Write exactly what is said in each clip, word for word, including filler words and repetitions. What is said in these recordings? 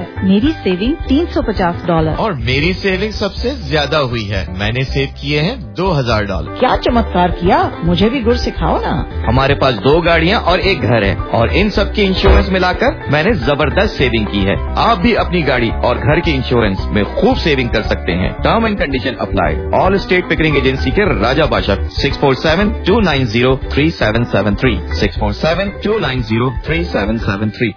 मेरी सेविंग तीन सौ पचास डॉलर। और मेरी सेविंग सबसे ज्यादा हुई है, मैंने सेव किए हैं दो हजार डॉलर। क्या चमत्कार किया, मुझे भी गुर सिखाओ ना। हमारे पास दो गाड़ियाँ और एक घर है और इन सब की इंश्योरेंस मिलाकर मैंने जबरदस्त सेविंग की है। आप भी अपनी गाड़ी और घर के इंश्योरेंस में खूब सेविंग कर सकते हैं। Term and condition apply. All state Pickering agency के राजा बाशक six four seven two nine zero three seven seven three six four seven two nine zero three seven seven three.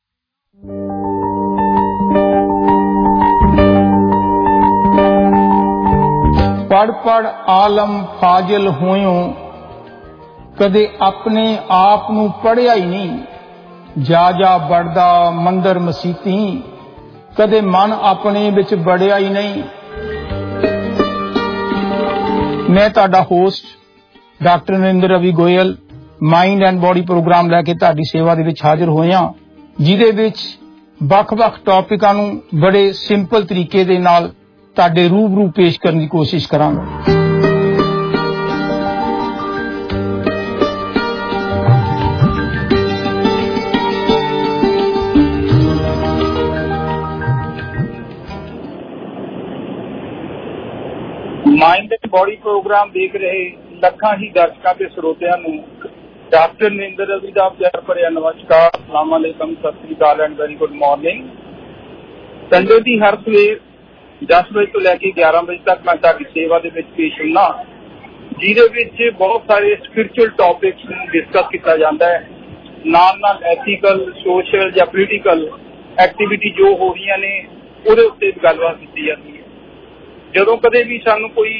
पढ़ पढ़ आलम फाजिल होयो, कदे अपने आप नू पढ़िया ही नहीं। जा जा बढ़दा मंदिर मसीती, कदे मन अपने विच बड़िया ही नहीं। मैं तुहाडा host doctor Narendra Ravi Goyal mind and body program लैके तुहाडी सेवा दे विच हाजिर होया, जिहदे विच ਵੱਖ-ਵੱਖ टॉपिकां नू बड़े सिंपल तरीके दे नाल तुहाडे रूबरू पेश करने की कोशिश करांगा। माइंड एंड बॉडी प्रोग्राम देख रहे ਲੱਖਾਂ ही दर्शकों के ਸਰੋਤਿਆਂ ਨੂੰ डॉक्टर नरेंद्र रवि का प्यार भरिया नमस्कार, अस्सलाम वालेकुम, Sat Shri Akal and very good morning. Sunday की हर सवेर दस बजे तो लैके ग्यारह बजे तक मैं तुहाडी सेवा दे विच पेश हुन्ना, जिहदे विच बहुत सारे स्पिरिचुअल टॉपिक्स नूं डिस्कस किया जाता है। नाल नाल एथिकल, सोशल या पोलीटिकल एक्टिविटी जो हो रही ने उहदे उत्ते गलबात की जाती है। जदों कदे भी सानूं कोई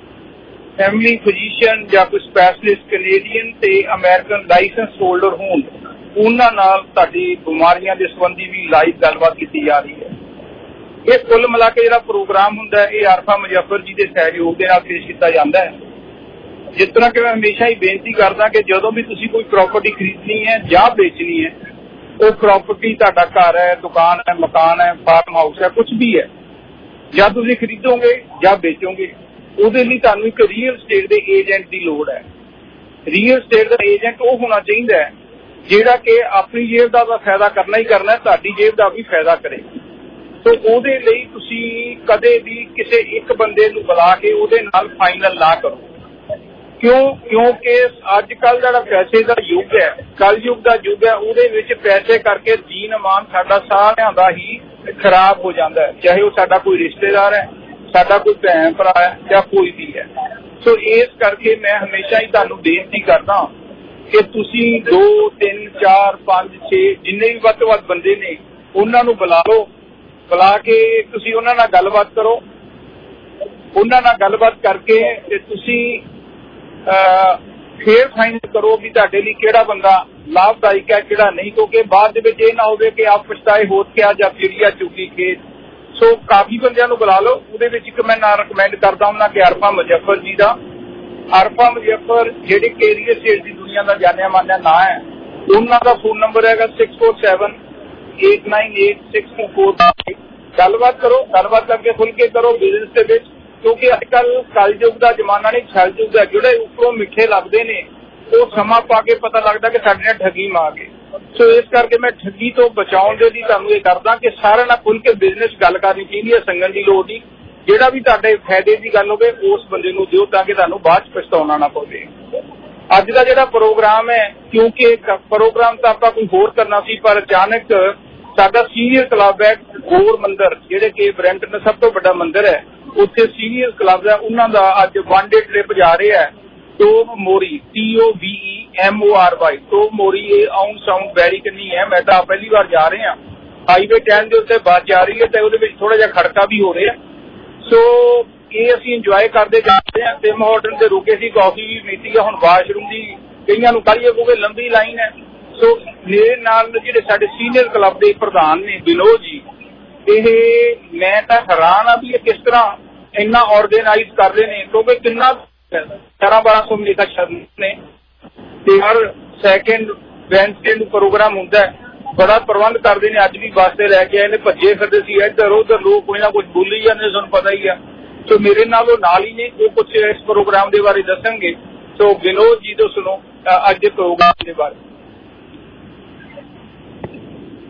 फैमिली फिजिशियन या कोई स्पैशलिस्ट कैनेडियन ते अमेरिकन लाइसेंस होल्डर होण, उन्हां नाल साडी बीमारियां दे संबंधी भी लाइव गलबात की जा रही है। ये कुल मिला के जिहड़ा प्रोग्राम हुंदा है, ये आरफा मुजफ्फर जी के सहयोग के नाल पेश किया जाता है। जिस तरह कि मैं हमेशा ही बेनती करदा कि जदों भी तुसीं कोई प्रॉपर्टी खरीदनी है या बेचनी है, वो प्रॉपर्टी तुहाडा घर है, दुकान है, मकान है, फार्म हाउस है, कुछ भी है, या तुसीं खरीदोगे या बेचोगे, ਉਹਦੇ ਲਈ ਤੁਹਾਨੂੰ ਇੱਕ ਰੀਅਲ ਸਟੇਟ ਦੇ ਏਜੰਟ ਦੀ ਲੋੜ ਹੈ। ਰੀਅਲ ਸਟੇਟ ਦਾ ਏਜੰਟ ਉਹ ਹੋਣਾ ਚਾਹੀਦਾ ਹੈ ਜਿਹੜਾ ਕਿ ਆਪਣੀ ਜੇਬ ਦਾ ਤਾਂ ਫਾਇਦਾ ਕਰਨਾ ਹੀ ਕਰਨਾ, ਤੁਹਾਡੀ ਜੇਬ ਦਾ ਵੀ ਫਾਇਦਾ ਕਰੇ। ਸੋ ਉਹਦੇ ਲਈ ਤੁਸੀਂ ਕਦੇ ਵੀ ਕਿਸੇ ਇੱਕ ਬੰਦੇ ਨੂੰ ਬੁਲਾ ਕੇ ਉਹਦੇ ਨਾਲ ਫਾਈਨਲ ਨਾ ਕਰੋ। ਕਿਉਂ? ਕਿਉਂਕਿ ਅੱਜ ਕੱਲ੍ਹ ਜਿਹੜਾ ਪੈਸੇ ਦਾ ਯੁੱਗ ਹੈ, ਕਲਯੁੱਗ ਦਾ ਯੁੱਗ ਹੈ, ਉਹਦੇ ਵਿੱਚ ਪੈਸੇ ਕਰਕੇ ਦੀਨ ਇਮਾਨ ਸਾਡਾ ਸਾਰਿਆਂ ਦਾ ਹੀ ਖਰਾਬ ਹੋ ਜਾਂਦਾ ਹੈ, ਚਾਹੇ ਉਹ ਸਾਡਾ ਕੋਈ ਰਿਸ਼ਤੇਦਾਰ ਹੈ, ਸਾਡਾ ਕੋਈ ਭੈਣ ਭਰਾ ਹੈ ਜਾਂ ਕੋਈ ਵੀ ਹੈ। ਸੋ ਇਸ ਕਰਕੇ ਮੈਂ ਹਮੇਸ਼ਾ ਹੀ ਤੁਹਾਨੂੰ ਬੇਨਤੀ ਕਰਦਾ ਕਿ ਤੁਸੀਂ ਦੋ ਤਿੰਨ ਚਾਰ ਪੰਜ ਛੇ ਜਿੰਨੇ ਵੀ ਵੱਧ ਤੋਂ ਵੱਧ ਬੰਦੇ ਨੇ ਉਹਨਾਂ ਨੂੰ ਬੁਲਾ ਲਓ, ਬੁਲਾ ਕੇ ਤੁਸੀਂ ਉਹਨਾਂ ਨਾਲ ਗੱਲਬਾਤ ਕਰੋ। ਉਹਨਾਂ ਨਾਲ ਗੱਲਬਾਤ ਕਰਕੇ ਤੇ ਤੁਸੀਂ ਫੇਰ ਫਾਈਨਲ ਕਰੋ ਵੀ ਤੁਹਾਡੇ ਲਈ ਕਿਹੜਾ ਬੰਦਾ ਲਾਭਦਾਇਕ ਹੈ, ਕਿਹੜਾ ਨਹੀਂ, ਕਿਉਂਕਿ ਬਾਅਦ ਦੇ ਵਿੱਚ ਇਹ ਨਾ ਹੋਵੇ ਕਿ ਆਪ ਪਛਤਾਏ ਹੋਤ ਕਿਆ ਜਾਂ ਫਿਰਿਆ ਚੁੱਕੀ ਕੇ। ਸੋ ਕਾਫੀ ਬੰਦਿਆਂ ਨੂੰ ਬੁਲਾ ਲਓ। ਉਹਦੇ ਵਿੱਚ ਇੱਕ ਮੈਂ ਨਾਂ ਰਿਕਮੈਂਡ ਕਰਦਾ ਹੁੰਦਾ ਕਿ ਆਰਫਾ ਮੁਜ਼ੱਫਰ ਜੀ ਦਾ। ਆਰਫਾ ਮੁਜ਼ੱਫਰ ਜਿਹੜੇ ਕਿ ਰੀਅਲ ਸਟੇਟ ਦੀ ਦੁਨੀਆ ਦਾ ਜਾਣਿਆ ਮਾਨਿਆ ਨਾਂ ਹੈ। ਉਹਨਾਂ ਦਾ ਫੋਨ ਨੰਬਰ ਹੈਗਾ six four seven eight nine eight six two four. ਗੱਲਬਾਤ ਕਰੋ, ਗੱਲਬਾਤ ਕਰਕੇ ਖੁੱਲ ਕੇ ਕਰੋ ਬਿਜ਼ਨਸ ਦੇ ਵਿੱਚ, ਕਿਉਂਕਿ ਅੱਜ ਕੱਲ੍ਹ ਕਲਯੁੱਗ ਦਾ ਜ਼ਮਾਨਾ ਨਹੀਂ, ਛਲਯੁੱਗ ਹੈ। ਜਿਹੜੇ ਉੱਪਰੋਂ ਮਿੱਠੇ ਲੱਗਦੇ ਨੇ ਉਹ ਸਮਾਂ ਪਾ ਕੇ ਪਤਾ ਲੱਗਦਾ ਕਿ ਸਾਡੇ ਨਾਲ ਠੱਗੀ ਮਾਰ ਗਏ। ਸੋ ਇਸ ਕਰਕੇ ਮੈਂ ਠੱਗੀ ਤੋਂ ਬਚਾਉਣ ਦੇ ਲਈ ਤੁਹਾਨੂੰ ਇਹ ਕਰਦਾ ਕਿ ਸਾਰਿਆਂ ਨਾਲ ਖੁੱਲ ਕੇ ਬਿਜ਼ਨਸ ਗੱਲ ਕਰਨੀ ਚਾਹੀਦੀ ਹੈ, ਸੰਗਣ ਦੀ ਲੋੜ ਨਹੀਂ। ਜਿਹੜਾ ਵੀ ਤੁਹਾਡੇ ਫਾਇਦੇ ਦੀ ਗੱਲ ਹੋਵੇ ਉਸ ਬੰਦੇ ਨੂੰ ਦਿਓ ਤਾਂ ਕਿ ਤੁਹਾਨੂੰ ਬਾਅਦ ਚ ਪਛਤਾਉਣਾ ਨਾ ਪਵੇ। ਅੱਜ ਦਾ ਜਿਹੜਾ ਪ੍ਰੋਗਰਾਮ ਹੈ, ਕਿਉਂਕਿ ਪ੍ਰੋਗਰਾਮ ਤਾਂ ਆਪਾਂ ਕੋਈ ਹੋਰ ਕਰਨਾ ਸੀ, ਪਰ ਅਚਾਨਕ ਸਾਡਾ ਸੀਨੀਅਰ ਕਲੱਬ ਹੈ ਗੌਰ ਮੰਦਰ, ਜਿਹੜੇ ਕਿ ਬਰੈਂਟਨ ਦਾ ਸਭ ਤੋਂ ਵੱਡਾ ਮੰਦਰ ਹੈ, ਉੱਥੇ ਸੀਨੀਅਰ ਕਲੱਬ ਹੈ, ਉਹਨਾਂ ਦਾ ਅੱਜ ਵਨ ਡੇ ਟ੍ਰਿਪ ਜਾ ਰਿਹਾ ਹੈ Tobermory, T O B E M O R Y. Tobermory ਇਹ ਆਉਣ ਸਾਊਂਡ ਵੈਰੀ ਕਿੰਨੀ ਹੈ, ਮੈਂ ਤਾਂ ਪਹਿਲੀ ਵਾਰ ਜਾ ਰਹੇ ਹਾਂ। ਹਾਈਵੇ ਟੈਨ ਦੇ ਉੱਤੇ ਬੱਸ ਜਾ ਰਹੀ ਹੈ ਤੇ ਉਹਦੇ ਵਿੱਚ ਥੋੜਾ ਜਿਹਾ ਖੜਕਾ ਵੀ ਹੋ ਰਿਹਾ। ਸੋ ਇਹ ਅਸੀਂ ਇੰਜੋਏ ਕਰਦੇ ਜਾ ਰਹੇ ਹਾਂ। ਟਿਮ ਹੋਟਲ ਤੇ ਰੁਕੇ ਸੀ, ਕਾਫੀ ਵੀ ਪੀਤੀ ਆ। ਹੁਣ ਵਾਸ਼ਰੂਮ ਦੀ ਕਈਆਂ ਨੂੰ ਕਾਹਲੀ ਕਿਉਂਕਿ ਲੰਬੀ ਲਾਈਨ ਹੈ। ਸੋ ਮੇਰੇ ਨਾਲ ਜਿਹੜੇ ਸਾਡੇ ਸੀਨੀਅਰ ਕਲੱਬ ਦੇ ਪ੍ਰਧਾਨ ਨੇ ਵਿਨੋਦ ਜੀ, ਇਹ ਮੈਂ ਤਾਂ ਹੈਰਾਨ ਆ ਵੀ ਇਹ ਕਿਸ ਤਰ੍ਹਾਂ ਇੰਨਾ ਆਰਗੇਨਾਈਜ਼ ਕਰ ਰਹੇ ਨੇ, ਕਿਉਂਕਿ ਕਿੰਨਾ ਗਿਆਰਾਂ ਬਾਰਾਂ ਸੌ ਮੇਕਾ ਸ਼ਰਨ ਨੇ ਤੇ ਹਰ ਸੈਕਿੰਡ ਵੈਨਸਡੇ ਨੂੰ ਪ੍ਰੋਗਰਾਮ ਹੁੰਦਾ ਹੈ। ਬੜਾ ਪ੍ਰਬੰਧ ਕਰਦੇ ਨੇ। ਅੱਜ ਵੀ ਬੱਸ ਤੇ ਲੈ ਕੇ ਆਏ ਨੇ, ਭੱਜੇ ਫਿਰਦੇ ਸੀ ਇੱਧਰ ਉੱਧਰ, ਲੋਕ ਕੋਈ ਨਾ ਕੁਝ ਬੋਲੀ ਜਾਂਦੇ, ਤੁਹਾਨੂੰ ਪਤਾ ਹੀ ਆ। ਸੋ ਮੇਰੇ ਨਾਲ ਉਹ ਨਾਲ ਹੀ ਨੇ, ਉਹ ਕੁਛ ਇਸ ਪ੍ਰੋਗਰਾਮ ਦੇ ਬਾਰੇ ਦੱਸਣਗੇ। ਸੋ ਵਿਨੋਦ ਜੀ ਤੋਂ ਸੁਣੋ ਅੱਜ ਦੇ ਪ੍ਰੋਗਰਾਮ ਦੇ ਬਾਰੇ।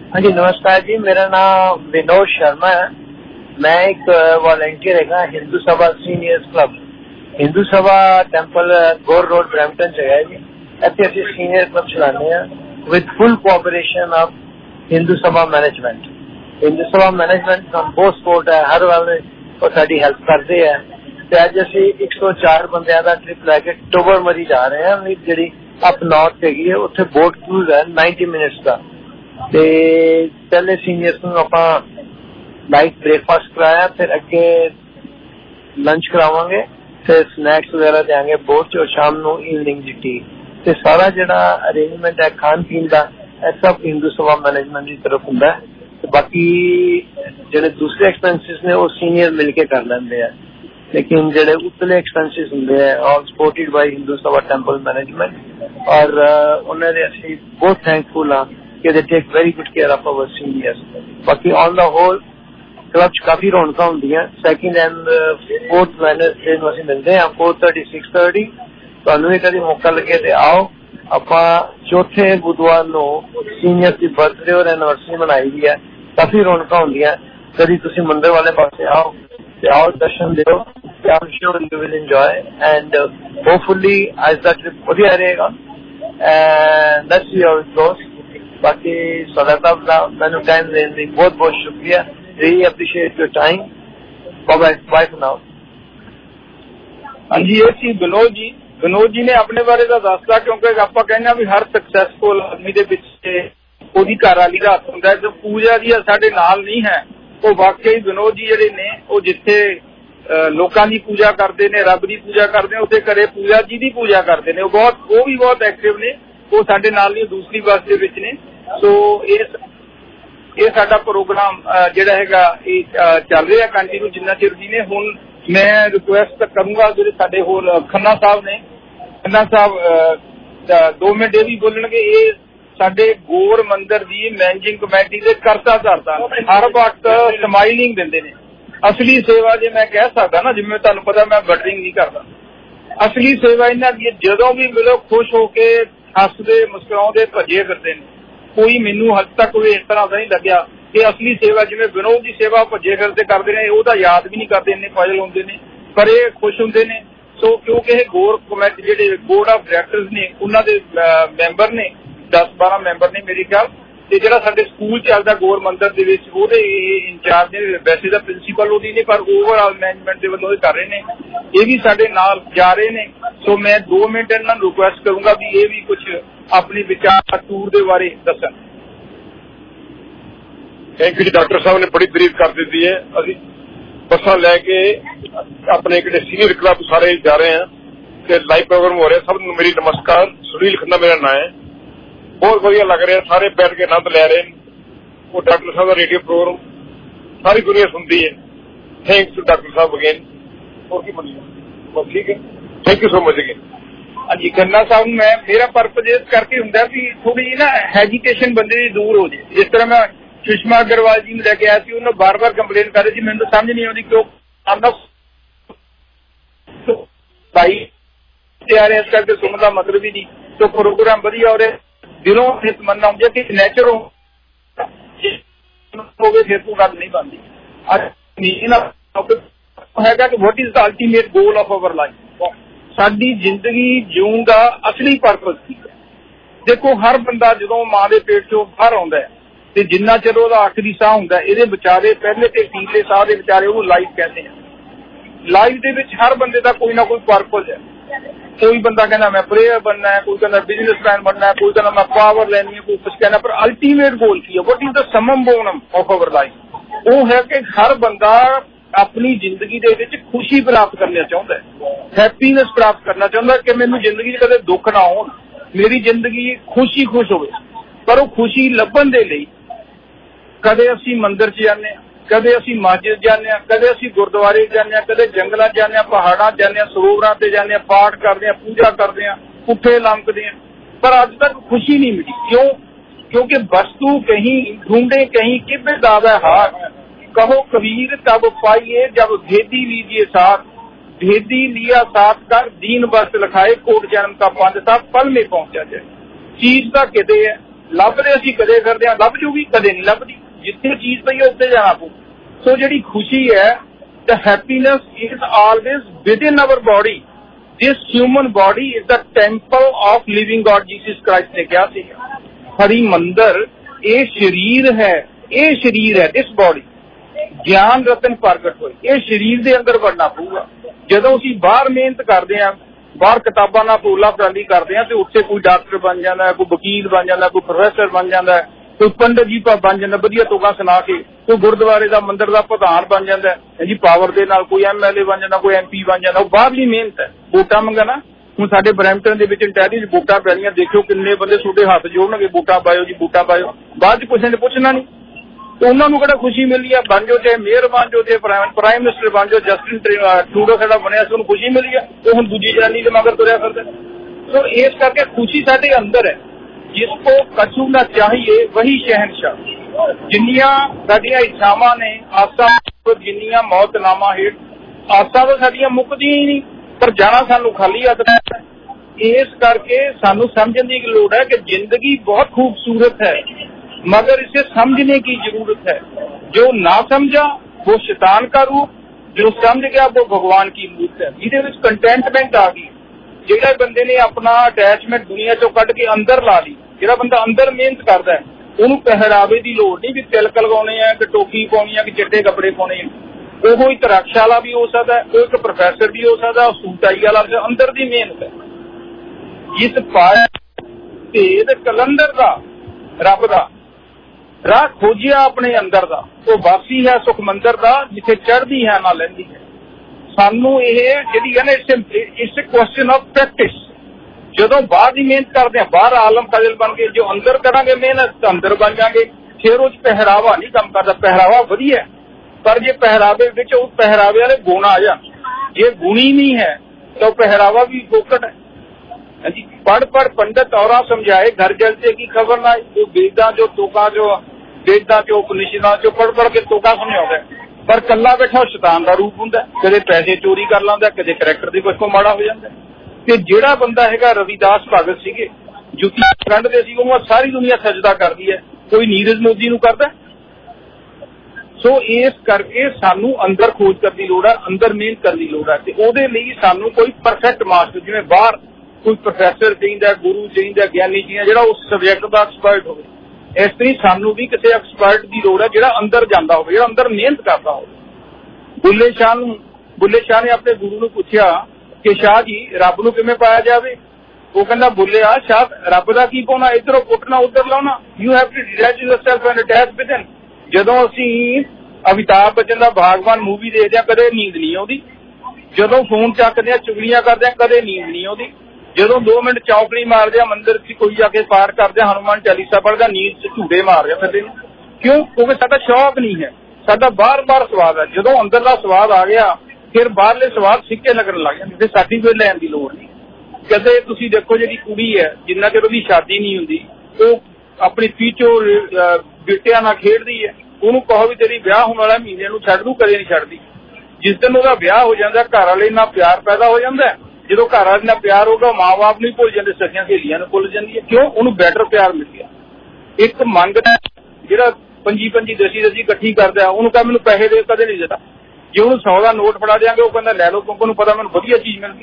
हाँ जी, नमस्कार जी। मेरा नाम विनोद शर्मा है। मैं एक वॉलंटियर है हिंदू सभा सीनियर्स क्लब, हिंदू सभा टैंपल गोर रोड ब्रैम्पटन च है जी। इतने असं सीनियर क्लब चलाने with full cooperation of Hindu Sabha management. Hindu Sabha management हम बहुत सपोर्ट है, हर वाले और साड़ी हेल्प करते हैं। अज असी एक सौ चार बंदियां का ट्रिप लैके टोबरमरी जा रहे हैं, जी अप नॉर्थ है, उत्थे बोट क्रूज है नाइनटी मिनट्स का। ते पहले सीनियर्स को आप लाइट ब्रेकफास्ट कराया, फिर अगे लंच करावांगे, फिर स्नैक्स वगैरह देंगे बोट और शाम को इवनिंग की टी। ते सारा जिहड़ा अरेंजमेंट है खान पीन का सब हिंदू सभा मैनेजमेंट की तरफ हुंदा है। बाकी जिहड़े दूसरे एक्सपेंसिस ने वो सीनियर मिलके कर लेंदे हैं, लेकिन जिहड़े उतले एक्सपेंसिस हुंदे हैं all supported by Hindu Sabha temple management. और उन्हें असीं बहुत थैंकफुल हाँ कि they take very good care of our seniors. बाकी ऑन द होल क्लब काफी रौनक होंदियां। सैकेंड एंड फोर्थ वैनसडे ਨੂੰ ਅਸੀਂ ਮਿਲਦੇ ਹਾਂ फोर थर्टी सिक्स थर्टी। ਤੁਹਾਨੂੰ ਵੀ ਕਦੀ ਮੌਕਾ ਲੱਗੇ ਤੇ ਆਓ। ਆਪਾਂ ਚੌਥੇ ਬੁੱਧਵਾਰ ਨੂੰ ਸੀਨੀਅਰ ਦੀ ਬਰਥਡੇ ਔਰ ਐਨਵਰਸਰੀ ਮਨਾਈ ਦੀ ਹੈ, ਕਾਫੀ ਰੌਣਕਾਂ ਹੁੰਦੀਆਂ। ਕਦੀ ਤੁਸੀਂ ਮੰਦਰ ਵਾਲੇ ਪਾਸੇ ਆਓ ਤੇ ਆਓ ਦਰਸ਼ਨ ਦਿਓ। I'm sure you will enjoy and uh, hopefully as the trip ਵਧੀਆ ਰਹੇਗਾ and let's see how it goes। बाकी सदाता मैंने टाइम देने की बहुत बहुत शुक्रिया। really appreciate your time। bye bye bye for now। हाँ जी, ये सी विनोद जी विनोद जी ने अपने बारे का दसता, क्योंकि आप कहने भी हर सक्सैसफुल आदमी के पिछे ओदी घरवाली का हथ हुंदा है। जो पूजा जी साडे नाल नहीं है, वो वाकई विनोद जी जिहड़े ने वो जिथे लोकां दी पूजा करते हैं, रब की पूजा करते हैं, उत्थे घरे पूजा जी की पूजा करते हैं। वो बहुत वो भी बहुत एक्टिव ने, वो साडे नाल नहीं दूसरी बस दे विच ने। सो इस ये साडा प्रोग्राम जिहड़ा हैगा चल रहा कंटिन्यू जिन्ना चिर जी ने। हुण मैं रिक्वेस्ट करूंगा जिहड़े साडे होर खन्ना साहब ने, खन्ना साहब दो मिनट ये भी बोलणगे। ये साडे गोर मंदिर की मैनेजिंग कमेटी के करता धरता हर वक्त स्माइलिंग दिंदे ने। असली सेवा जे मैं कह सकदा ना, जिवें तुहानूं पता मैं बटरिंग नहीं करता, असली सेवा इन्हां दी जदों भी मिलो खुश होके हसदे मुस्कुराउंदे भजे फिरदे ने। कोई मैनू हद तक कोई इस तरह का नहीं लग्या कि असली सेवा जिवें विनोद की सेवा भजे फिरदे करदे ने, ओहदा याद भी नहीं करदे, इन्ने फाइल होंदे ने, पर ये खुश होंदे ने। सो क्योंकि ये गोर कमेटी जिहड़े बोर्ड ऑफ डायरैक्टर्स ने उन्हां दे मैंबर ने दस बारह मैंबर ने मेरे ख्याल, ते जिहड़ा साडे स्कूल चलदा गोर मंदिर दे विच ओहदे इंचार्ज ने, वैसे तां प्रिंसीपल ओहदी ने पर ओवरऑल मैनेजमेंट दे वल्लों कर रहे ने, ये भी साडे नाल जा रहे ने। सो मैं दो मिनट इन्हां नूं रिक्वेस्ट करूंगा भी ये भी कुछ अपनी विचार टूर के बारे दसन। थैंक यू जी। डॉक्टर साहब ने बड़ी तारीफ कर दी है। अभी बसा लैके अपने एक सीनियर क्लब सारे जा रहे हैं ते लाइव प्रोग्राम हो रहे हैं। सब मेरी नमस्कार। सुनील खन्ना मेरा नाम है। बहुत बढ़िया लग रहा है, सारे बैठ के आनंद ले रहे हैं। वो डॉक्टर साहब का रेडियो प्रोग्राम सारी दुनिया सुनती है। थैंक्स टू डॉक्टर साहब अगेन। और की बनी बस ठीक है। Thank you so much again. हाँ जी, खन्ना साहब मैं मेरा पर्पज इस करके हुंदा भी थोड़ी जी ना हेजिटेशन बंदे दी दूर हो जाए। जिस तरह मैं सुषमा अग्रवाल जी ने लेके आया थी, उन्होंने बार बार कंप्लेन कर रही थी, मैंने तो समझ नहीं आती क्यों भाई तैयार है, इस करके सुनने का मतलब ही नहीं। तो प्रोग्राम बढ़िया और दिलों से तमन्ना होंगी कि नेचुरल हो फिर तो गल नहीं बनती। हैगा कि what is the ultimate goal of our life, साडी जिंदगी जीवन का असली पर्पज की है। देखो हर बंदा जो मां के पेट चो बाहर आउंदा है ते जिन्ना चिर ओहदा आखिरी साह हुंदा है, इहदे विचारे पहले ते तीसरे साह दे विचारे ओहनूं लाइफ कहते हैं। लाइफ दे विच हर बंदे का कोई ना कोई पर्पज है। कोई बंदा कहना मैं प्लेयर बनना है, कोई कहना बिजनेसमैन बनना है, कोई कहना मैं पावर लेनी है, कोई कुछ कहना, पर अल्टीमेट गोल की है, what is the summum bonum of our life, वो है कि हर बंदा अपनी जिंदगी दे विच खुशी प्राप्त करना चाहता है, हैप्पीनेस प्राप्त करना चाहता है कि मैनू जिंदगी कदे दुख ना हो, मेरी जिंदगी खुशी खुश हो। पर वो खुशी लभण दे लई कदे असी मंदिर च जाने, कदे असी मस्जिद जाने, कदे असी गुरुद्वारे जाने, कदे जंगलों जाने, पहाड़ों जाने, सरोवरों से जाने, पाठ करते हैं, पूजा करते हैं, पुठे लमकते हैं, पर अज तक खुशी नहीं मिली। क्यों? क्योंकि वस्तु कहीं ढूंढे कहीं किबे दावे हार, कहो कबीर तब पाइए जब भेदी लीजिए साथ, भेदी लिया साथ कर दीन बस्त लिखाए, कोट जन्म का पंज साथ पल में पहुंचा जाए। चीज तो किते है, ਲੱਭਦੇ ਅਸੀਂ ਕਦੇ ਫਿਰਦੇ ਹਾਂ, ਲੱਭ ਜੂਗੀ ਕਦੇ ਨਹੀਂ ਲੱਭਦੀ। ਜਿੱਥੇ ਚੀਜ਼ ਪਈ ਹੈ ਉੱਥੇ ਜਾਣਾ ਪਊ। ਸੋ ਜਿਹੜੀ ਖੁਸ਼ੀ ਹੈ, the happiness is always within our body. This human body is the temple of living God, Jesus Christ ਨੇ ਕਿਹਾ ਸੀ। ਹਰੀ ਮੰਦਰ ਇਹ ਸਰੀਰ ਹੈ, ਇਹ ਸਰੀਰ ਹੈ, this body ਗਿਆਨ ਰਤਨ ਪ੍ਰਗਟ ਹੋਏ, ਇਹ ਸਰੀਰ ਦੇ ਅੰਦਰ ਵੜਨਾ ਪਊਗਾ। ਜਦੋਂ ਅਸੀਂ ਬਾਹਰ ਮਿਹਨਤ ਕਰਦੇ ਹਾਂ, ਬਾਹਰ ਕਿਤਾਬਾਂ ਨਾਲ ਪੋਲਾ ਫਰਾਲੀ ਕਰਦੇ ਹਾਂ, ਤੇ ਉੱਥੇ ਕੋਈ ਡਾਕਟਰ ਬਣ ਜਾਂਦਾ, ਕੋਈ ਵਕੀਲ ਬਣ ਜਾਂਦਾ, ਕੋਈ ਪ੍ਰੋਫੈਸਰ ਬਣ ਜਾਂਦਾ, ਕੋਈ ਪੰਡਤ ਜੀ ਬਣ ਜਾਂਦਾ ਵਧੀਆ ਤੋਗਾ ਸੁਣਾ ਕੇ, ਕੋਈ ਗੁਰਦੁਆਰੇ ਦਾ ਮੰਦਿਰ ਦਾ ਪ੍ਰਧਾਨ ਬਣ ਜਾਂਦਾ ਜੀ ਪਾਵਰ ਦੇ ਨਾਲ, ਕੋਈ ਐਮ ਐਲ ਏ ਬਣ ਜਾਂਦਾ, ਕੋਈ ਐਮ ਪੀ ਬਣ ਜਾਂਦਾ। ਉਹ ਬਾਹਰਲੀ ਮਿਹਨਤ ਹੈ। ਵੋਟਾਂ ਮੰਗਣਾ, ਹੁਣ ਸਾਡੇ ਬਰੈਂਪਟਨ ਦੇ ਵਿੱਚ ਇੰਟੈਲੀਜੈਂਸ ਵੋਟਾਂ ਪੈਣੀਆਂ, ਦੇਖਿਓ ਕਿੰਨੇ ਬੰਦੇ ਤੁਹਾਡੇ ਹੱਥ ਜੋੜਨਗੇ ਵੋਟਾਂ ਪਾਇਓ ਜੀ, ਵੋਟਾਂ ਪਾਇਓ। ਬਾਅਦ ਚ ਕਿਸੇ ਨੇ ਪੁੱਛਣਾ ਨਹੀਂ, ਤੇ ਉਹਨਾਂ ਨੂੰ ਕਿਹੜਾ ਖੁਸ਼ੀ ਮਿਲੀ ਆ? ਬਣ ਜਾਓ, ਚਾਹੇ ਮੇਅਰ ਬਣ ਜਾਓ, ਤੇ ਪ੍ਰਾਈਮ ਮਿਨਿਸਟਰ ਬਣ ਜਾਓ। ਜਸਟਿਨ ਟਰੂਡੋ ਸਾਡਾ ਬਣਿਆ ਸੀ, ਉਹਨੂੰ ਖੁਸ਼ੀ ਮਿਲੀ ਆ, ਉਹ ਹੁਣ ਦੂਜੀ ਜਨਾਨੀ ਦੇ ਮਗਰ ਤੁਰਿਆ ਫਿਰਦਾ। ਸੋ ਇਸ ਕਰਕੇ ਖੁਸ਼ੀ ਸਾਡੇ ਅੰਦਰ ਹੈ। ਜਿਸਕੋ ਕਛੂ ਨਾ ਚਾਹੀਏ ਵਹੀ ਸ਼ਹਿਨशाह। ਜਿੰਨੀਆਂ ਸਾਡੀਆਂ ਇੱਛਾਵਾਂ ਨੇ, ਆਸਾਂ, ਜਿੰਨੀਆਂ ਮੌਤਨਾਮਾ ਹੇਠ, ਆਸਾਂ ਤਾਂ ਸਾਡੀਆਂ ਮੁੱਕਦੀਆਂ ਹੀ ਨਹੀਂ, ਪਰ ਜਾਣਾ ਸਾਨੂੰ ਖਾਲੀ ਹੱਥ ਹੈ। ਇਸ ਕਰਕੇ ਸਾਨੂੰ ਸਮਝਣ ਦੀ ਲੋੜ ਹੈ ਕਿ ਜ਼ਿੰਦਗੀ ਬਹੁਤ ਖੂਬਸੂਰਤ ਹੈ, मगर इसे समझने की जरूरत है। जो ना समझा वो शैतान का रूप, जो समझ गया वो भगवान की मूर्त है। जिहदे विच कंटेंटमेंट आ गई। जिहड़े बंदे ने अपना अटैचमेंट दुनिया चों कढ के अंदर ला ली, जिहड़ा बंदा अंदर मेहनत करदा है, ਉਹਨੂੰ ਪਹਿਰਾਵੇ ਦੀ ਲੋੜ ਨਹੀਂ ਵੀ ਤਿਲਕ ਲਗਾਉਣੇ ਆ ਕਿ ਟੋਪੀ ਪਾਉਣੀ ਆ ਕਿ ਚਿੱਟੇ ਕੱਪੜੇ ਪਾਉਣੇ ਆ। ਉਹ ਇੱਕ ਰਕਸ਼ਾ ਵਾਲਾ ਵੀ ਹੋ ਸਕਦਾ, ਉਹ ਇੱਕ ਪ੍ਰੋਫੈਸਰ ਵੀ ਹੋ ਸਕਦਾ, ਉਹ ਸੂਟਾਈ ਵਾਲਾ ਵੀ। ਅੰਦਰ ਦੀ ਮਿਹਨਤ ਹੈ। ਇਸ ਪਾਇਆ ਭੇਦ ਕਲੰਦਰ ਦਾ, ਰੱਬ ਦਾ ਰਾਹ ਖੋਜਿਆ ਆਪਣੇ ਅੰਦਰ ਦਾ, ਉਹ ਵਾਸੀ ਹੈ ਸੁਖ ਮੰਦਰ ਦਾ, ਜਿੱਥੇ ਚੜ੍ਹਦੀ ਹੈ ਨਾ ਲੈਂਦੀ ਹੈ। ਸਾਨੂੰ ਇਹ ਜਿਹੜੀ ਹੈ ਨਾ, it's a question of practice. ਜਦੋਂ ਬਾਹਰ ਦੀ ਮਿਹਨਤ ਕਰਦੇ ਹਾਂ, ਬਾਹਰ ਆਲਮ ਫਜ਼ਲ ਬਣ ਕੇ, ਜੋ ਅੰਦਰ ਕਰਾਂਗੇ ਮਿਹਨਤ ਤਾਂ ਅੰਦਰ ਬਣ ਜਾਵਾਂਗੇ। ਫਿਰ ਉਹ 'ਚ ਪਹਿਰਾਵਾ ਨਹੀਂ ਕੰਮ ਕਰਦਾ। ਪਹਿਰਾਵਾ ਵਧੀਆ, ਪਰ ਜੇ ਪਹਿਰਾਵੇ ਵਿੱਚ ਉਹ ਪਹਿਰਾਵੇ ਵਾਲੇ ਗੁਣ ਆ ਜਾਣ, ਜੇ ਗੁਣੀ ਨਹੀਂ ਹੈ ਤਾਂ ਉਹ ਪਹਿਰਾਵਾ ਵੀ ਫੋਕਟ ਹੈ। ਹਾਂਜੀ, पढ़ पढ़ पंडित और समझाए घर जलते की खबर ना। जो वेदा जो तोका जो वेदा जो उपनिषदां जो पढ़ पढ़ के तोका समझाउंदा, पर कल्ला बैठा शैतान का रूप हुंदा। कदे पैसे चोरी कर लांदा, कदे करैक्टर दी कुछ माड़ा हो जांदा। ते जिहड़ा बंदा हैगा रविदास भगत सीगे, जुत्ती गंढदे सी, ਉਹਨੂੰ सारी दुनिया सजदा करदी है। कोई नीरज मोदी ਨੂੰ करदा। सो इस करके सानू अंदर खोज करने की लोड़ है, अंदर मेहनत करने की लोड़ है। ते ਉਹਦੇ ਲਈ सानू कोई परफेक्ट मास्टर, जिवें बाहर कोई प्रोफैसर चाहिए, गुरु चाहिए, ज्ञानी चाहिए, जिहड़ा उस सबजैक्ट का एक्सपर्ट हो। इस तरह सानू भी किसी एक्सपर्ट की लोड़ है, जिहड़ा अंदर जांदा होवे, जिहड़ा अंदर मेहनत करता हो। बुल्ले शाह नूं बुल्ले शाह ने अपने गुरु नूं पुछया कि शाह जी रब नूं किवें पाया जावे? वो कहंदा बुल्लिया शाह रब दा की पाउणा, इधरों पुटना उधर लाउणा। You have to detach yourself and attach with him. जदों असीं अमिताभ बच्चन दा भागवान मूवी देखदे आ, कदे नींद नहीं आउंदी। जदों फोन चकदे आ, चुगलियां करदे आ, कदे नींद नहीं आउंदी। ਜਦੋਂ दो मिनट चौकड़ी मारदे आ, मंदिर च कोई जाके पाठ करदे, हनुमान चालीसा पढ़दा, नींद च झूठे मारदे फिरदे। क्यों? क्योंकि साडा शौक नहीं है, साडा बार बार स्वाद है। जदों अंदर दा स्वाद आ गया, फिर बाहरले स्वाद सिक्के लगन लग जांदे, फिर सर्टिफिकेट लैण दी लोड़ नहीं। कदे तुसीं देखो जिहड़ी कुड़ी है, जिन्ना चਿਰ ਉਹਦੀ शादी नहीं हुंदी, ਉਹ अपनी पीछों बेटियां नाल खेडदी है। ਉਹਨੂੰ कहो भी तेरी ਵਿਆਹ होण वाला महीने ਨੂੰ ਛੱਡ ਦੂ, कदे नहीं ਛੱਡਦੀ। जिस दिन ਉਹਦਾ ਵਿਆਹ हो जांदा, घर वाले ਨਾਲ प्यार पैदा हो जांदा। ਜਦੋਂ ਘਰ ਵਾਲੇ ਨਾਲ ਪਿਆਰ ਹੋਗਾ, ਮਾਂ ਬਾਪ ਨਹੀਂ ਭੁੱਲ ਜਾਂਦੇ, ਸਖੀਆਂ ਸਹੇਲੀਆਂ ਨੂੰ ਭੁੱਲ ਜਾਂਦੀ ਹੈ। ਕਿਉਂ? ਉਹਨੂੰ ਬੈਟਰ ਪਿਆਰ ਮਿਲ ਗਿਆ। ਇੱਕ ਮੰਗਦਾ ਜਿਹੜਾ ਪੰਜੀ ਪੰਜੀ ਦਸੀ ਦਸੀ ਇਕੱਠੀ ਕਰਦਾ, ਉਹਨੂੰ ਕਹ ਮੈਨੂੰ ਪੈਸੇ ਦੇ, ਕਦੇ ਨਹੀਂ ਦਿੰਦਾ। ਜੇ ਉਹਨੂੰ ਸੌ ਦਾ ਨੋਟ ਫੜਾ ਦਿਆਂਗੇ, ਉਹ ਕਹਿੰਦਾ ਲੈ ਲਓ, ਕਿਉਂਕਿ ਉਹਨੂੰ ਪਤਾ ਮੈਨੂੰ ਵਧੀਆ ਚੀਜ਼ ਮਿਲ ਗਈ।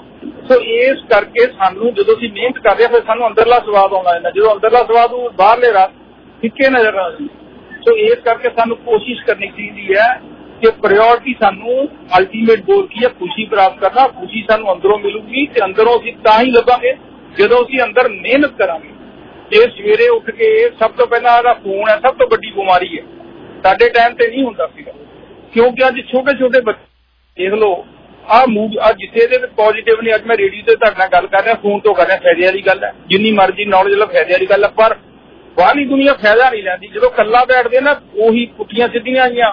ਸੋ ਇਸ ਕਰਕੇ ਸਾਨੂੰ ਜਦੋਂ ਅਸੀਂ ਮਿਹਨਤ ਕਰਦੇ ਹਾਂ, ਫਿਰ ਸਾਨੂੰ ਅੰਦਰਲਾ ਸਵਾਦ ਆਉਣਾ ਜਾਂਦਾ। ਜਦੋਂ ਅੰਦਰਲਾ ਸਵਾਦ ਉਹ ਬਾਹਰਲੇ ਰਾਹ ਫਿੱਕੇ ਨਜ਼ਰ ਆਉਂਦੇ। ਸੋ ਇਸ ਕਰਕੇ ਸਾਨੂੰ ਕੋਸ਼ਿਸ਼ ਕਰਨੀ ਚਾਹੀਦੀ ਹੈ कि प्रायोरिटी सानू अल्टीमेट गोल की है खुशी प्राप्त करना। खुशी सानू अंदरों मिलूगी, ते अंदरों असीं तां ही लभांगे जदों असीं अंदर मेहनत करांगे। जे सवेरे उठ के सब तो पहला आदा फोन है, सब तो बड़ी बीमारी है। साडे टाइम ते नहीं हुंदा सीगा, क्योंकि अज छोटे छोटे बच्चे देख लो, आ मूव आ जिथे दे पॉजिटिव नहीं। अज मैं रेडियो ते तुहाडे नाल गल कर रहा, फोन तो कर रहा, फायदे वाली गल है। जिन्नी मर्जी नॉलेज लो फायदे वाली गल है, पर बाहरली दुनिया फायदा नहीं लैंदी। जदों कल्ला बैठदे ना, उही पुट्ठियां सिद्धियां आईयां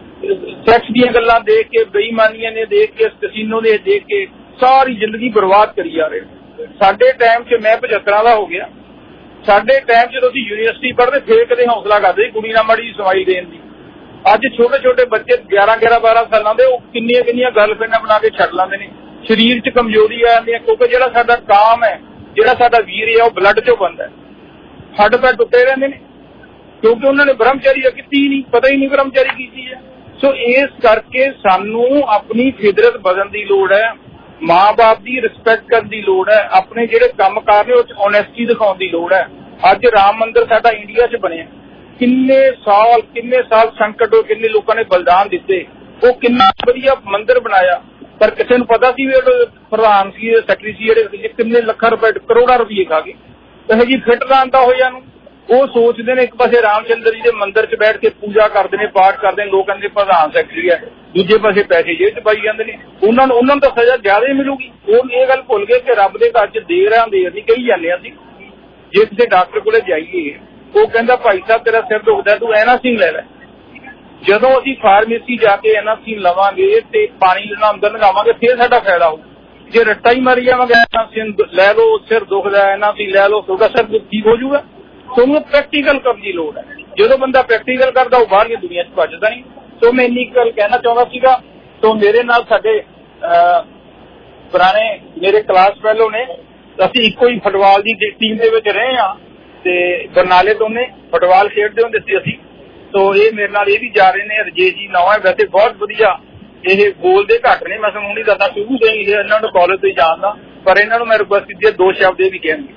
सैक्स दी गल्लां देख के, बेईमानियां ने देख के, कसीनो ने देख के सारी जिंदगी बर्बाद करी जा रहे। साडे टाइम च मैं पचहत्तरां दा हो गया। साडे टाइम च असीं यूनिवर्सिटी पढ़दे, फिर कदे हौसला करदे कुड़ी नाल माड़ी सवाई देण दी। अज छोटे छोटे बच्चे ग्यारह ग्यारह बारह सालां दे, ओह किन्नियां किन्नियां गर्लफ्रेंडां बना के छड्ड लांदे ने। शरीर च कमजोरी आ जांदी है, क्योंकि जिहड़ा साडा काम है, जिहड़ा साडा वीर है, ओह ब्लड चों बनदा है। ਹੱਡ ਤਾਂ ਟੁੱਟੇ ਰਹਿੰਦੇ ਨੇ, ਕਿਉਂਕਿ ਉਹਨਾਂ ਨੇ ਬ੍ਰਹਮਚਾਰੀ ਕੀਤੀ ਨਹੀਂ, ਪਤਾ ਹੀ ਨਹੀਂ ਬ੍ਰਹਮਚਾਰੀ ਕੀਤੀ ਹੈ। ਸੋ ਇਸ ਕਰਕੇ ਸਾਨੂੰ ਆਪਣੀ ਫਿਤਰਤ ਬਦਲਣ ਦੀ ਲੋੜ ਹੈ, ਮਾਂ ਬਾਪ ਦੀ ਰਿਸਪੈਕਟ ਕਰਨ ਦੀ ਲੋੜ ਹੈ, ਆਪਣੇ ਜਿਹੜੇ ਕੰਮ ਕਰ ਰਹੇ ਉਹ 'ਚ ਓਨੈਸਟੀ ਦਿਖਾਉਣ ਦੀ ਲੋੜ ਹੈ। ਅੱਜ ਰਾਮ ਮੰਦਿਰ ਸਾਡਾ ਇੰਡੀਆ 'ਚ ਬਣਿਆ, ਕਿੰਨੇ ਸਾਲ ਕਿੰਨੇ ਸਾਲ ਸੰਕਟ ਹੋਏ, ਕਿੰਨੇ ਲੋਕਾਂ ਨੇ ਬਲਿਦਾਨ ਦਿੱਤੇ, ਉਹ ਕਿੰਨਾ ਵਧੀਆ ਮੰਦਿਰ ਬਣਾਇਆ, ਪਰ ਕਿਸੇ ਨੂੰ ਪਤਾ ਸੀ ਵੀ ਪ੍ਰਧਾਨ ਸੀ ਸੈਕਟਰੀ ਸੀ ਜਿਹੜੇ ਕਿੰਨੇ ਲੱਖਾਂ ਰੁਪਏ ਕਰੋੜਾਂ ਰੁਪਏ ਖਾ ਗਏ। ਇਹੋ ਜਿਹੀ ਫਿੱਟਦਾਨਤਾ ਹੋਇਆ ਨੂੰ ਉਹ ਸੋਚਦੇ ਨੇ ਇੱਕ ਪਾਸੇ ਰਾਮ ਚੰਦਰ ਜੀ ਦੇ ਮੰਦਿਰ 'ਚ ਬੈਠ ਕੇ ਪੂਜਾ ਕਰਦੇ ਨੇ, ਪਾਠ ਕਰਦੇ ਨੇ, ਲੋਕ ਕਹਿੰਦੇ ਪ੍ਰਧਾਨ ਸੈਕਟਰੀ ਹੈ, ਦੂਜੇ ਪਾਸੇ ਪੈਸੇ ਜੇਬ 'ਚ ਪਾਈ ਜਾਂਦੇ ਨੇ। ਉਹਨਾਂ ਨੂੰ ਉਹਨਾਂ ਨੂੰ ਤਾਂ ਸਜ਼ਾ ਜ਼ਿਆਦਾ ਹੀ ਮਿਲੂਗੀ। ਉਹ ਇਹ ਗੱਲ ਭੁੱਲ ਗਏ ਕਿ ਰੱਬ ਦੇ ਘਰ 'ਚ ਦੇਰ ਆ ਦੇਰ ਨਹੀਂ ਕਹੀ ਜਾਂਦੇ ਅਸੀਂ। ਜੇ ਕਿਸੇ ਡਾਕਟਰ ਕੋਲੇ ਜਾਈਏ ਉਹ ਕਹਿੰਦਾ ਭਾਈ ਸਾਹਿਬ ਤੇਰਾ ਸਿਰ ਦੁਖਦਾ ਤੂੰ ਐਨਾਸੀਨ ਲੈ ਲੈ। ਜਦੋਂ ਅਸੀਂ ਫਾਰਮੇਸੀ ਜਾ ਕੇ ਐਨਾਸੀਨ ਲਵਾਂਗੇ ਤੇ ਪਾਣੀ ਨਾਲ ਅੰਦਰ ਲਗਾਵਾਂਗੇ ਫੇਰ ਸਾਡਾ ਫਾਇਦਾ ਹੋਊ। ਜੇ ਰੱਟਾ ਹੀ ਮਾਰੀ ਜਾਵਾਂਗੇ ਐਨਾਸੀਨ ਲੈ ਲਓ, ਸਿਰ ਦੁਖਦਾ ਐਨਾਸੀਨ ਲੈ ਲਓ, ਤੁਹਾਡਾ ਸਿਰ ਠੀਕ ਹੋ ਜਾਊਗਾ। ਤੁਹਾਨੂੰ ਪ੍ਰੈਕਟੀਕਲ ਕਰਨ ਦੀ ਲੋੜ ਹੈ। ਜਦੋਂ ਬੰਦਾ ਪ੍ਰੈਕਟੀਕਲ ਕਰਦਾ ਉਹ ਬਾਹਰਲੀ ਦੁਨੀਆ 'ਚ ਭੱਜਦਾ ਨਹੀਂ। ਸੋ ਮੈਂ ਇੰਨੀ ਗੱਲ ਕਹਿਣਾ ਚਾਹੁੰਦਾ ਸੀਗਾ। ਸੋ ਮੇਰੇ ਨਾਲ ਸਾਡੇ ਪੁਰਾਣੇ ਮੇਰੇ ਕਲਾਸ ਫੈਲੋ ਨੇ, ਅਸੀਂ ਇੱਕੋ ਹੀ ਫੁੱਟਬਾਲ ਦੀ ਟੀਮ ਦੇ ਵਿੱਚ ਰਹੇ ਹਾਂ ਤੇ ਬਰਨਾਲੇ ਤੋਂ ਨੇ ਫੁੱਟਬਾਲ ਖੇਡਦੇ ਹੁੰਦੇ ਸੀ ਅਸੀਂ। ਸੋ ਇਹ ਮੇਰੇ ਨਾਲ ਇਹ ਵੀ ਜਾ ਰਹੇ ਨੇ, ਰਜੇਸ਼ ਜੀ ਨਾਂ ਹੈ, ਵੈਸੇ ਬਹੁਤ ਵਧੀਆ, ਇਹ ਬੋਲਦੇ ਘੱਟ ਨੇ, ਮੈਂ ਤੁਹਾਨੂੰ ਨਹੀਂ ਦੱਸਦਾ ਸ਼ੁਰੂ ਤੋਂ ਹੀ ਇਹਨਾਂ ਨੂੰ ਕਾਲਜ ਤੋਂ ਹੀ ਜਾਣਦਾ, ਪਰ ਇਹਨਾਂ ਨੂੰ ਮੈਂ ਰਿਕੁਐਸਟ ਕੀਤੀ ਹੈ ਦੋ ਸ਼ਬਦ ਇਹ ਵੀ ਕਹਿਣਗੇ।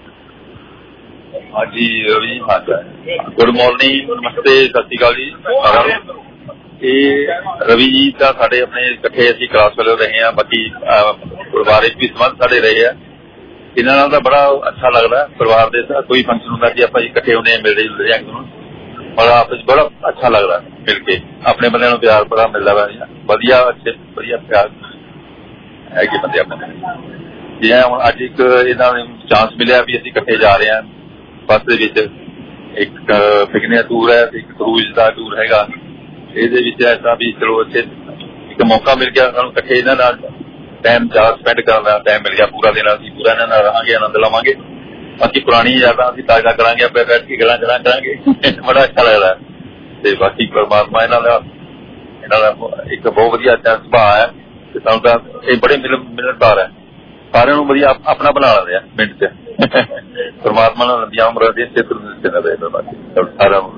ਹਾਂਜੀ ਰਵੀ ਗੁੱਡ ਮਾਰਨਿੰਗ, ਨਮਸਤੇ, ਸਤਿ ਸ਼੍ਰੀ ਅਕਾਲ ਜੀ ਸਾਰਿਆਂ ਨੂੰ। ਇਹ ਰਵੀ ਜੀ ਤਾਂ ਸਾਡੇ ਆਪਣੇ ਇਕੱਠੇ ਅਸੀਂ ਕਲਾਸ ਫੈਲੋ ਰਹੇ ਹਾਂ, ਬਾਕੀ ਪਰਿਵਾਰਿਕ ਵੀ ਸੰਬੰਧ ਸਾਡੇ ਰਹੇ ਆ। ਇਹਨਾਂ ਨਾਲ ਤਾਂ ਬੜਾ ਅੱਛਾ ਲੱਗਦਾ, ਪਰਿਵਾਰ ਦੇ ਕੋਈ ਫੰਕਸ਼ਨ ਹੁੰਦਾ ਜੀ ਆਪਾਂ ਇਕੱਠੇ ਹੁੰਦੇ ਮਿਲਦੇ ਜੁਲਦੇ ਜਾਂ ਨੂੰ ਬੜਾ ਆਪਸ ਚ ਬੜਾ ਅੱਛਾ ਲੱਗਦਾ ਮਿਲ ਕੇ, ਆਪਣੇ ਬੰਦਿਆਂ ਨੂੰ ਪਿਆਰ ਬੜਾ ਮਿਲਦਾ ਵਾ, ਵਧੀਆ ਅੱਛੇ ਵਧੀਆ ਪਿਆਰ ਹੈਗੇ ਬੰਦੇ ਆਪਣੇ। ਜਿਵੇਂ ਹੁਣ ਅੱਜ ਇੱਕ ਇਹਨਾਂ ਨੂੰ ਚਾਂਸ ਮਿਲਿਆ ਵੀ ਅਸੀਂ ਇਕੱਠੇ ਜਾ ਰਹੇ ਹਾਂ ਬੱਸ ਦੇ ਵਿੱਚ, ਇੱਕ ਪਿਕਨਿਕ ਦਾ ਟੂਰ ਹੈ, ਇੱਕ ਕਰੂਜ਼ ਦਾ ਟੂਰ ਹੈਗਾ। ਇਹਦੇ ਵਿੱਚ ਐਸਾ ਵੀ ਚਲੋ ਇੱਥੇ ਇੱਕ ਮੌਕਾ ਮਿਲ ਗਿਆ ਸਾਨੂੰ ਇਕੱਠੇ ਇਹਨਾਂ ਨਾਲ ਟਾਈਮ ਜ਼ਿਆਦਾ ਸਪੈਂਡ ਕਰਨ ਦਾ ਟਾਈਮ ਮਿਲ ਗਿਆ। ਪੂਰਾ ਦਿਨ ਅਸੀਂ ਪੂਰਾ ਇਹਨਾਂ ਨਾਲ ਰਹਾਂਗੇ, ਆਨੰਦ ਲਵਾਂਗੇ। ਬਾਕੀ ਪੁਰਾਣੀ ਯਾਦਾਂ ਅਸੀਂ ਤਾਜ਼ਾ ਕਰਾਂਗੇ, ਆਪਣੇ ਬੈਠ ਕੇ ਗੱਲਾਂ ਕਰਾਂ ਕਰਾਂਗੇ ਬੜਾ ਅੱਛਾ ਲੱਗਦਾ। ਤੇ ਬਾਕੀ ਪਰਮਾਤਮਾ ਇਹਨਾਂ ਦਾ ਇਹਨਾਂ ਦਾ ਇੱਕ ਬਹੁਤ ਵਧੀਆ ਸੁਭਾਅ ਹੈ ਤੇ ਸਾਨੂੰ ਤਾਂ ਇਹ ਬੜੇ ਮਿਲ ਮਿਲਣਸਾਰ ਹੈ, ਸਾਰਿਆਂ ਨੂੰ ਵਧੀਆ ਆਪਣਾ ਬਣਾ ਲੈਂਦੇ ਆ ਮਿੰਟ ਚ। ਪਰਮਾਤਮਾ ਨਾਲ ਲੰਬੀਆਂ ਉਮਰਾਂ ਦੇ ਚਿੱਤਰ ਸਾਰਿਆਂ ਨੂੰ।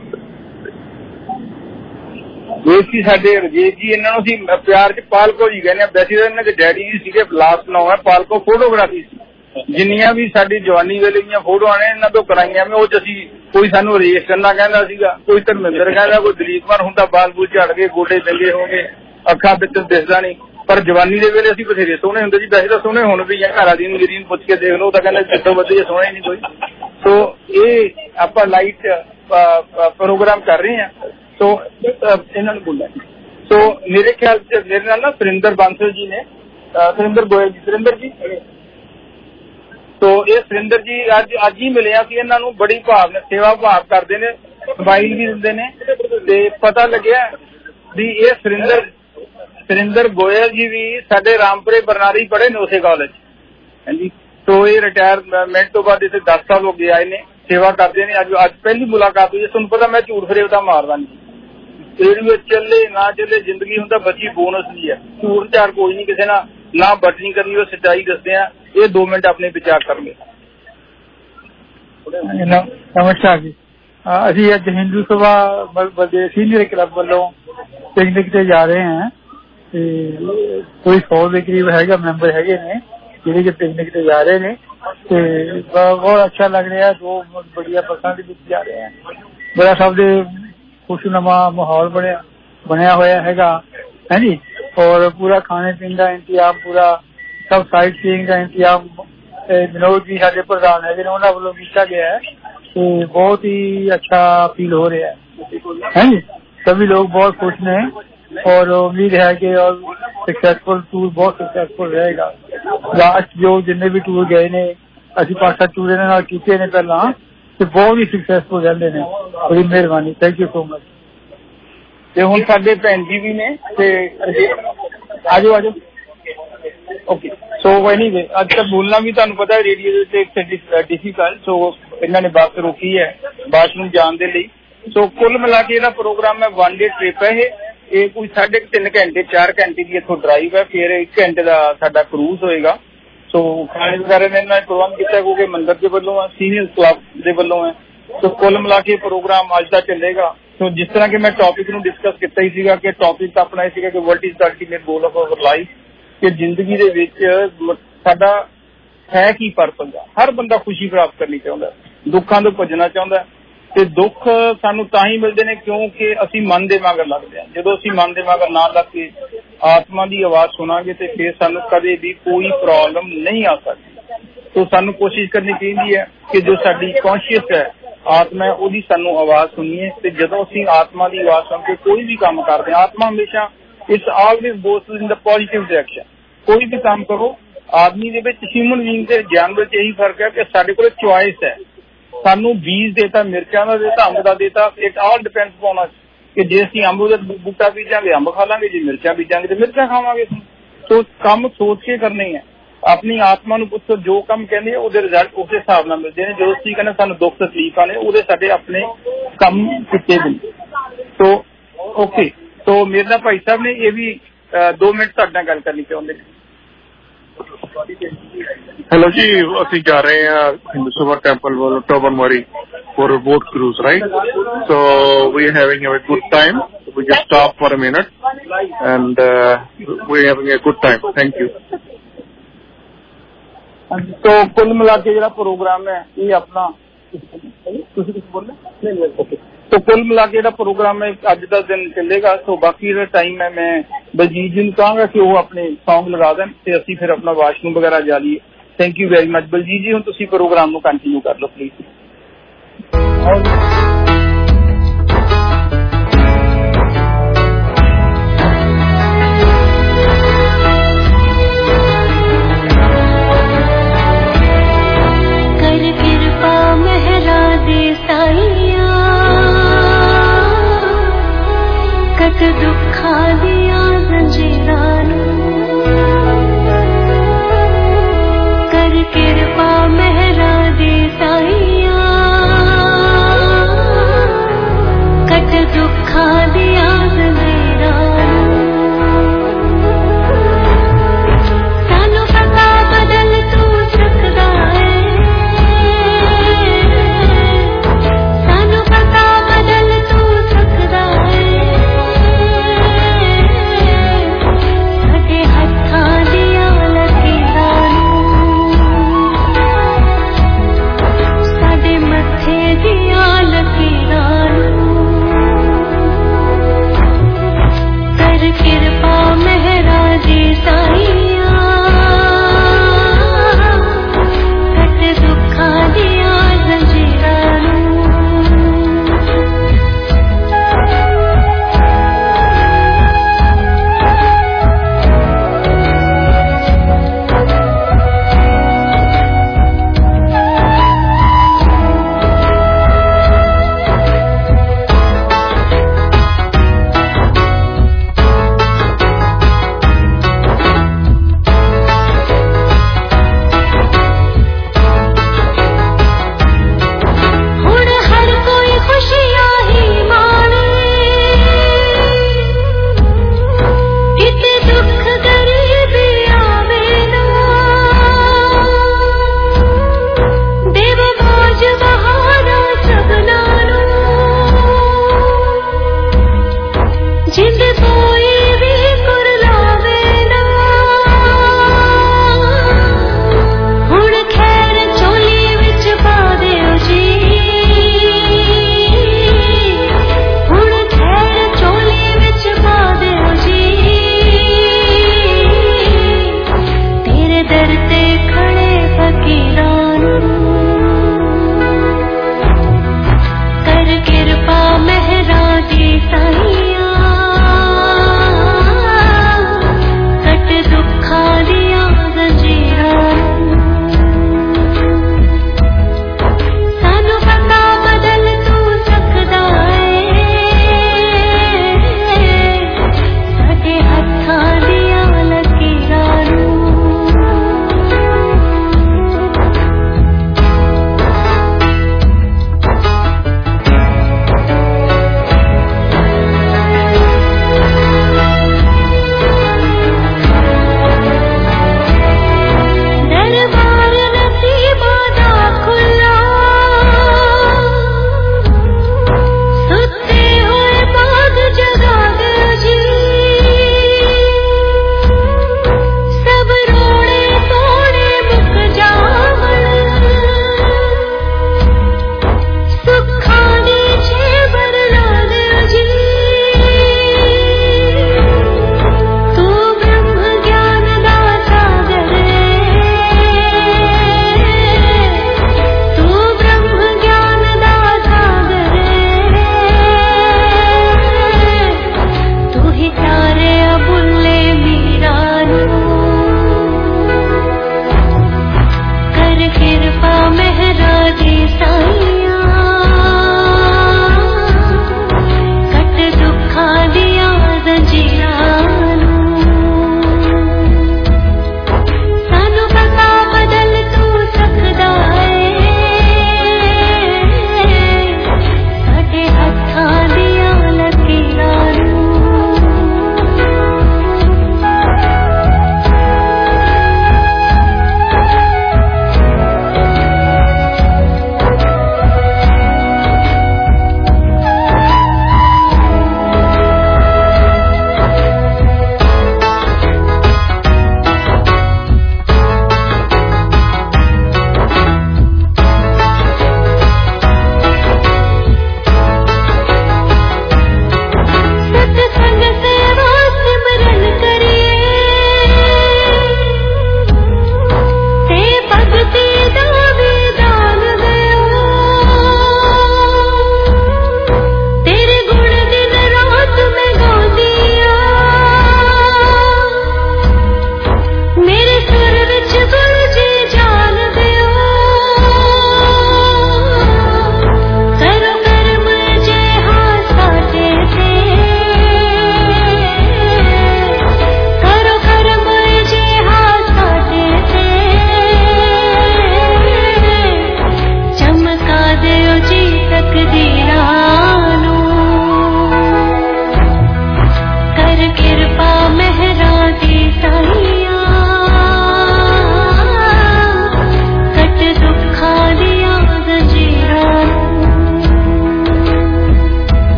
ਇਹ ਸੀ ਸਾਡੇ ਰਜੇਸ਼ ਜੀ, ਇਹਨਾਂ ਨੂੰ ਅਸੀਂ ਪਿਆਰ ਚ ਪਾਲਕੋ ਜੀ ਕਹਿੰਦੇ ਆ। ਵੈਸੇ ਤਾਂ ਇਹਨਾਂ ਦੇ ਡੈਡੀ ਜੀ ਸੀਗੇ, ਲਾਸਟ ਨਾਮ ਹੈ ਪਾਲਕੋ ਫੋਟੋਗ੍ਰਾਫੀ ਸੀ। ਜਿੰਨੀਆਂ ਵੀ ਸਾਡੀ ਜਵਾਨੀ ਵੇਲੇ ਦੀਆਂ ਫੋਟੋਆਂ ਨੇ ਇਹਨਾਂ ਤੋਂ ਕਰਾਈਆਂ ਮੈਂ, ਉਹ ਚ ਅਸੀਂ ਕੋਈ ਸਾਨੂੰ ਰੇਸ ਕਰਨਾ ਕਹਿੰਦਾ ਸੀਗਾ, ਕੋਈ ਧਰਮਿੰਦਰ ਕਹਿੰਦਾ, ਕੋਈ ਦਲੀਪ ਕੁਮਾਰ ਹੁੰਦਾ ਬਾਲ ਬੂਲ ਝੜ ਗਏ, ਗੋਡੇ ਚੰਗੇ ਹੋ ਗਏ, ਅੱਖਾਂ ਵਿੱਚ ਦਿਸਦਾ ਨਹੀਂ। ਪਰ ਜਵਾਨੀ ਦੇ ਵੇਲੇ ਅਸੀਂ ਬਥੇਰੇ ਸੋਹਣੇ ਹੁੰਦੇ ਸੀ। ਵੈਸੇ ਤਾਂ ਸੋਹਣੇ ਹੁਣ ਵੀ ਆ, ਘਰਾਂ ਦੀ ਮੇਰੀ ਨੂੰ ਪੁੱਛ ਕੇ ਦੇਖ ਲਓ ਤਾਂ ਕਹਿੰਦਾ ਜਿੱਦੋਂ ਵਧੀਆ ਸੋਹਣਾ ਹੀ ਨਹੀਂ ਕੋਈ। ਸੋ ਇਹ ਆਪਾਂ ਲਾਈਟ ਪ੍ਰੋਗਰਾਮ ਕਰ ਰਹੇ ਹਾਂ। ਸੋ ਇਹਨਾਂ ਨੂੰ ਬੋਲਿਆ। ਸੋ ਮੇਰੇ ਖਿਆਲ ਚ ਮੇਰੇ ਨਾਲ ਨਾ ਸੁਰਿੰਦਰ ਬਾਂਸਲ ਜੀ ਨੇ, ਸੁਰਿੰਦਰ ਗੋਇਲ ਜੀ, ਸੁਰਿੰਦਰ ਜੀ। ਸੋ ਇਹ ਸੁਰਿੰਦਰ ਜੀ ਅੱਜ ਅੱਜ ਹੀ ਮਿਲਿਆ ਸੀ। ਇਹਨਾਂ ਨੂੰ ਬੜੀ ਭਾਵ ਸੇਵਾ ਭਾਵ ਕਰਦੇ ਨੇ, ਮੋਬਾਈਲ ਵੀ ਦਿੰਦੇ ਨੇ ਤੇ ਪਤਾ ਲੱਗਿਆ ਵੀ ਇਹ ਸੁਰਿੰਦਰ ਸੁਰਿੰਦਰ ਗੋਇਲ ਜੀ ਵੀ ਸਾਡੇ ਰਾਮਪੁਰੇ ਬਰਨਾਲੀ ਪੜ੍ਹੇ ਨੇ ਉਸੇ ਕਾਲਜ। ਹਾਂਜੀ। ਸੋ ਇਹ ਰਿਟਾਇਰਮੈਂਟ ਤੋਂ ਬਾਅਦ ਇੱਥੇ ਦਸ ਸਾਲ ਹੋ ਗਏ ਆਏ ਨੇ, ਸੇਵਾ ਕਰਦੇ ਨੇ। ਅੱਜ ਅੱਜ ਪਹਿਲੀ ਮੁਲਾਕਾਤ ਹੋਈ। ਤੁਹਾਨੂੰ ਪਤਾ ਮੈਂ ਝੂਠ ਫਰੇਬ ਦਾ ਮਾਰਦਾ ਨਹੀਂ, ਰੇਡੀਓ ਚੱਲੇ ਨਾ ਚੱਲੇ ਜ਼ਿੰਦਗੀ ਹੁੰਦਾ ਬੱਚੀ ਬੋਨਸ ਵੀ ਹੈ। ਝੂਠ ਝਾੜ ਕੋਈ ਨਹੀਂ ਕਿਸੇ ਨਾਲ, ਨਾ ਬਟਨੀ ਕਰਨੀ, ਉਹ ਸੱਚਾਈ ਦੱਸਦੇ ਆ। ਇਹ ਦੋ ਮਿੰਟ ਆਪਣੇ ਵਿਚਾਰ ਕਰਨਗੇ। ਨਮਸਕਾਰ ਜੀ। ਅਸੀਂ ਅੱਜ ਹਿੰਦੂ ਸਭਾ ਦੇ ਸੀਨੀਅਰ ਕਲੱਬ ਵੱਲੋਂ ਪਿਕਨਿਕ ਤੇ ਜਾ ਰਹੇ ਹਾਂ ਤੇ ਕੋਈ ਸੌ ਦੇ ਕਰੀਬ ਹੈਗਾ ਮੈਂਬਰ ਹੈਗੇ ਨੇ ਜਿਹੜੇ ਕਿ ਪਿਕਨਿਕ ਤੇ ਜਾ ਰਹੇ ਨੇ ਤੇ ਬਹੁਤ ਅੱਛਾ ਲੱਗ ਰਿਹਾ। ਦੋ ਬੜੀਆ ਬੱਸਾਂ ਦੇ ਵਿੱਚ ਜਾ ਰਹੇ ਹਾਂ, ਬੜਾ ਸਭ ਦੇ ਖੁਸ਼ਨੁਮਾ ਮਾਹੌਲ ਬਣਿਆ ਬਣਿਆ ਹੋਇਆ ਹੈਗਾ ਹੈ ਜੀ। ਔਰ ਪੂਰਾ ਖਾਣੇ ਪੀਣ ਦਾ ਇੰਤਜ਼ਾਮ, ਪੂਰਾ ਸਭ ਸਾਈਟ ਸੀਇੰਗ ਦਾ ਇੰਤਜ਼ਾਮ ਵਿਨੋਦ ਜੀ ਸਾਡੇ ਪ੍ਰਧਾਨ ਹੈਗੇ ਨੇ ਉਹਨਾਂ ਵੱਲੋਂ ਕੀਤਾ ਗਿਆ ਹੈ ਤੇ ਬਹੁਤ ਹੀ ਅੱਛਾ ਫੀਲ ਹੋ ਰਿਹਾ है जी। सभी लोग बहुत खुश ने और उम्मीद है कि और सक्सेसफुल टूर बहुत सक्सेसफुल रहेगा। लास्ट जो जिन्ने भी टूर गए ने ਅਸੀਂ पांच सत्त टूर इन्हां नाल कीते ने पहला ते बहुत ही सक्सेसफुल रहंदे ने। बड़ी मेहरबानी, थैंक यू सो मच। ਤੇ ਹੁਣ ਸਾਡੇ ਭੈਣ ਜੀ ਵੀ ਨੇ ਤੇ ਆਜੋ ਆਜੋ ਓਕੇ। ਸੋ ਐਨੀਵੇ ਅੱਜ ਤੱਕ ਬੋਲਣਾ ਵੀ ਤੁਹਾਨੂੰ ਪਤਾ ਰੇਡੀਓ ਦੇ ਉੱਤੇ ਡਿਫਿਕਲਟ, ਸੋ ਇਹਨਾਂ ਨੇ ਬੱਸ ਰੋਕੀ ਹੈ ਬਾਥਰੂਮ ਜਾਣ ਦੇ ਲਈ। ਸੋ ਕੁੱਲ ਮਿਲਾ ਕੇ ਇਹਦਾ ਪ੍ਰੋਗਰਾਮ ਹੈ ਵਨ ਡੇ ਟ੍ਰਿਪ ਹੈ। ਇਹ ਇਹ ਕੋਈ ਸਾਢੇ ਤਿੰਨ ਘੰਟੇ ਚਾਰ ਘੰਟੇ ਦੀ ਇੱਥੋਂ ਡਰਾਈਵ ਹੈ, ਫਿਰ ਇੱਕ ਘੰਟੇ ਦਾ ਸਾਡਾ ਕਰੂਜ਼ ਹੋਏਗਾ। ਸੋ ਖਾਣੇ ਵਗੈਰਾ ਨੇ ਇਹਨਾਂ ਨੇ ਪ੍ਰਬੰਧ ਕੀਤਾ ਕਿਉਂਕਿ ਮੰਦਰ ਦੇ ਵੱਲੋਂ ਹੈ, ਸੀਨੀਅਰ ਕਲੱਬ ਦੇ ਵੱਲੋਂ ਹੈ। तो कुल मिला के प्रोग्राम अज का चलेगा। तो जिस तरह के मैं टॉपिक नूं डिस्कस किया ही सीगा कि टॉपिक अपना ही सीगा कि what is the ultimate goal of our life, कि जिंदगी दे विच साडा है की पर्पस है। हर बंदा खुशी प्राप्त करनी चाहता, दुखों तो भजना चाहता है। तो दुख सानू तां ही मिलते हैं क्योंकि असी मन दे मगर लगते हैं। जो असी मन दे मगर ना लग के आत्मा की आवाज सुनांगे तो फिर सानू कदे भी कोई प्रॉब्लम नहीं आ सकती। तो सानू कोशिश करनी चाहिए है कि जो साडी कॉन्शियस है आत्मा है उसकी सानू आवाज सुनीए। तो जो असी आत्मा की आवाज सुन के कोई भी काम करते हैं, आत्मा हमेशा it's always goes in the positive direction. कोई भी काम करो, आदमी दे विच ह्यूमन बीइंग ते जानवर च यही फर्क है कि साडे कोल चॉइस है। सानू बीज देता, मिर्चां दा देता, अंब दा देता, it all depends upon us कि जे असीं अंब दा बूटा बीजांगे अंब खा लांगे, जे मिर्चां बीजांगे तो मिर्चां खावांगे। तो काम सोच के करने हैं। अपनी आत्मा नूं पुछो जो काम कहंदे आ उहदे रिजल्ट उस हिसाब नाल मिलदे ने। जो असीं कहंदे सानू दुख तकलीफां ने उहदे साडे अपने काम कीते ने। तो ओके, तो मेरे नाल भाई साहब ने ये भी दो मिनट तुहाडे नाल गल करनी चाहुंदे ने। हेलो जी, असी जा रहे हैं Hindu Sabha temple Tobermory for a boat cruise, right? So we are having a good time. We just stop for a minute and uh, we are having a good time. Thank you. तो कुल मिला के जो programme है ये अपना तो कुल मिला के जो प्रोग्राम है अज का दिन चलेगा। तो बाकी जो टाइम है मैं बलजीत जी को कहूँगा कि वो अपने सॉन्ग लगा दें तो असी फिर अपना वाशरूम वगैरह जा लीए। Thank you very much Baljeet ji, हम तुसी प्रोग्राम को कंटिन्यू कर लो प्लीज। कर कृपा मेहरा दे साईया, कट दुखा दिया जंजीरां नूं। कर कृपा मेहरा दे साईया, कट दुखा दिया जंजीरां नूं। सानू पता बदल तू सकदा है, सानू पता बदल तू सकदा है। साडे हत्थां दियां लकीरां नूं, साडे मत्थे दियां लकीरां नूं। कर कृपा मेहरा जी साईया, कट दुखा दिया जंजीरां नूं। हुण हर कोई खुशियां ही माणे, किते दुख गरीबी आवे ना। देव बोझ बहाना सबना नूं, जिंद कोई भी कुरलावे ना। हुण खैर झोली विच पा दिओ जी, हुण खैर झोली विच पा दिओ जी। तेरे दर ते खड़े फकीरां नूं, कर कृपा मेहरा दी साईया,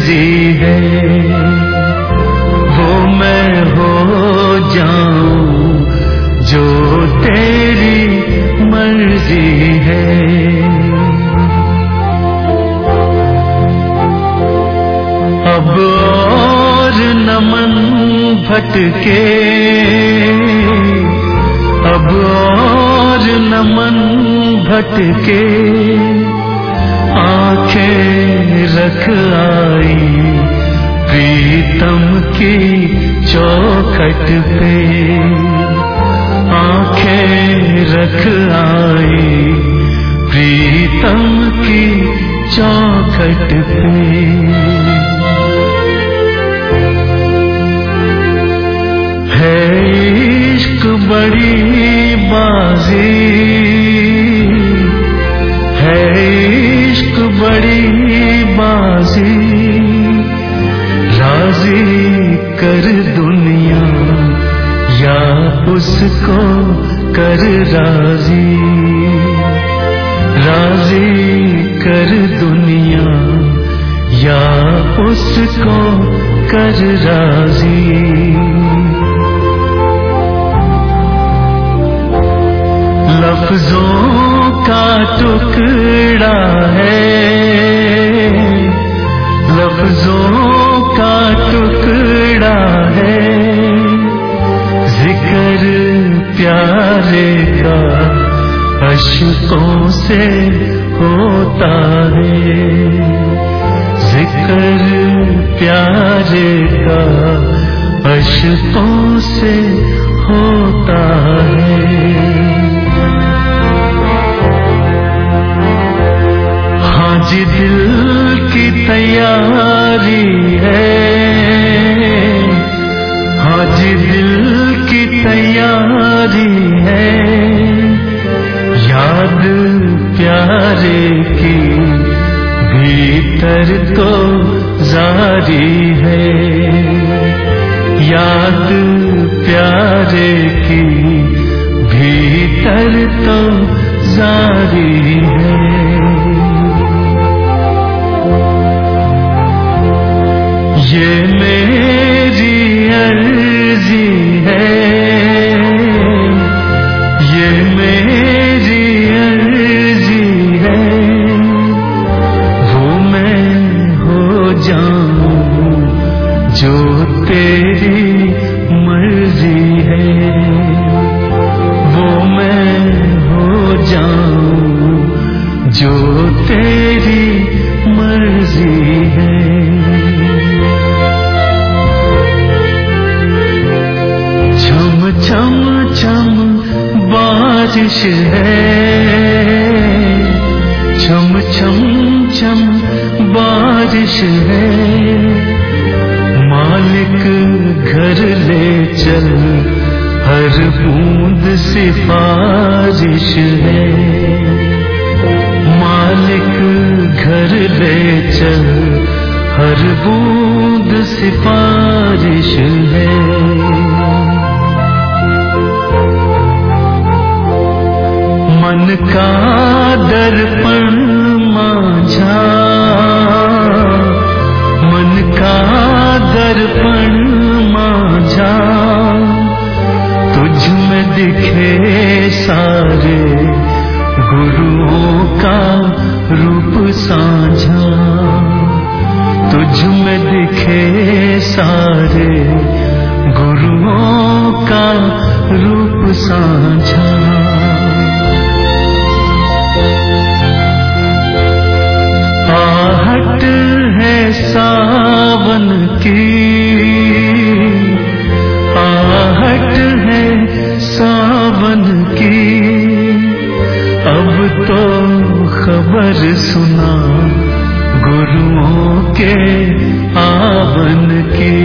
मर्जी है वो मैं हो जाऊं जो तेरी मर्जी है। अब और न मन भटके, अब और न मन भटके, आंखें रख आई प्रीतम की चौखट पे, आंखें रख आई प्रीतम की चौखट पे। है इश्क बड़ी बाजी, है इश्क बड़ी बाजी, राजी कर दुनिया या उसको कर राजी, राजी कर दुनिया या उसको कर राजी। लफ्जों का टुकड़ा है, लफ्जों का टुकड़ा है, जिक्र प्यारे का अश्कों से होता है, जिक्र प्यारे का अश्कों से होता है। आज दिल की तैयारी है, आज दिल की तैयारी है, याद प्यारे की भीतर तो जारी है, याद प्यारे की भीतर तो जारी है। ये मेरी अर्जी है, ये मेरी अर्जी है, वो मैं हो जाऊं जो तेरी मर्जी है, वो मैं हो जाऊं जो तेरी मर्जी है। छम छम बारिश है, छम छम छम बारिश है, मालिक घर ले चल हर बूंद सिफारिश है, मालिक घर ले चल हर बूंद सिफारिश है। मन का दर्पण माझा, मन का दर्पण माझा, तुझ में दिखे सारे गुरुओं का रूप साझा, तुझ में दिखे सारे गुरुओं का रूप साझा। आहट है सावन की, आहट है सावन की, अब तो खबर सुना गुरुओं के आवन की,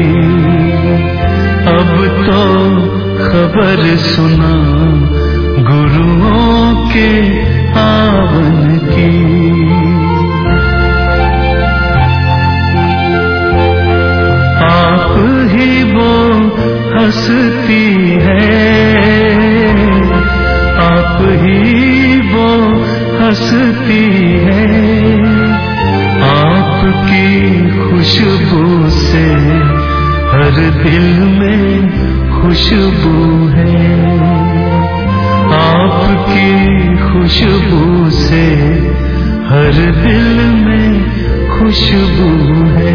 अब तो खबर सुना गुरुओं के आवन की। आप ही वो हंसती है, आप ही वो हंसती है, आपकी खुशबू दिल में खुशबू है, आपकी खुशबू से हर दिल में खुशबू है।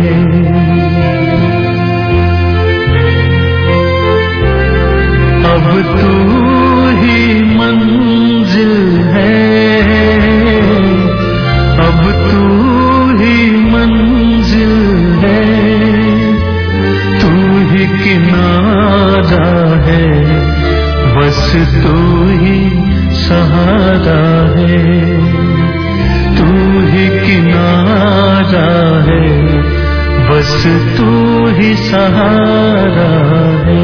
अब तू ही मंजिल है, अब तू ही मंजिल है, तू ही किनारा है, बस तू ही सहारा है, तू ही किनारा है, बस तू ही सहारा है।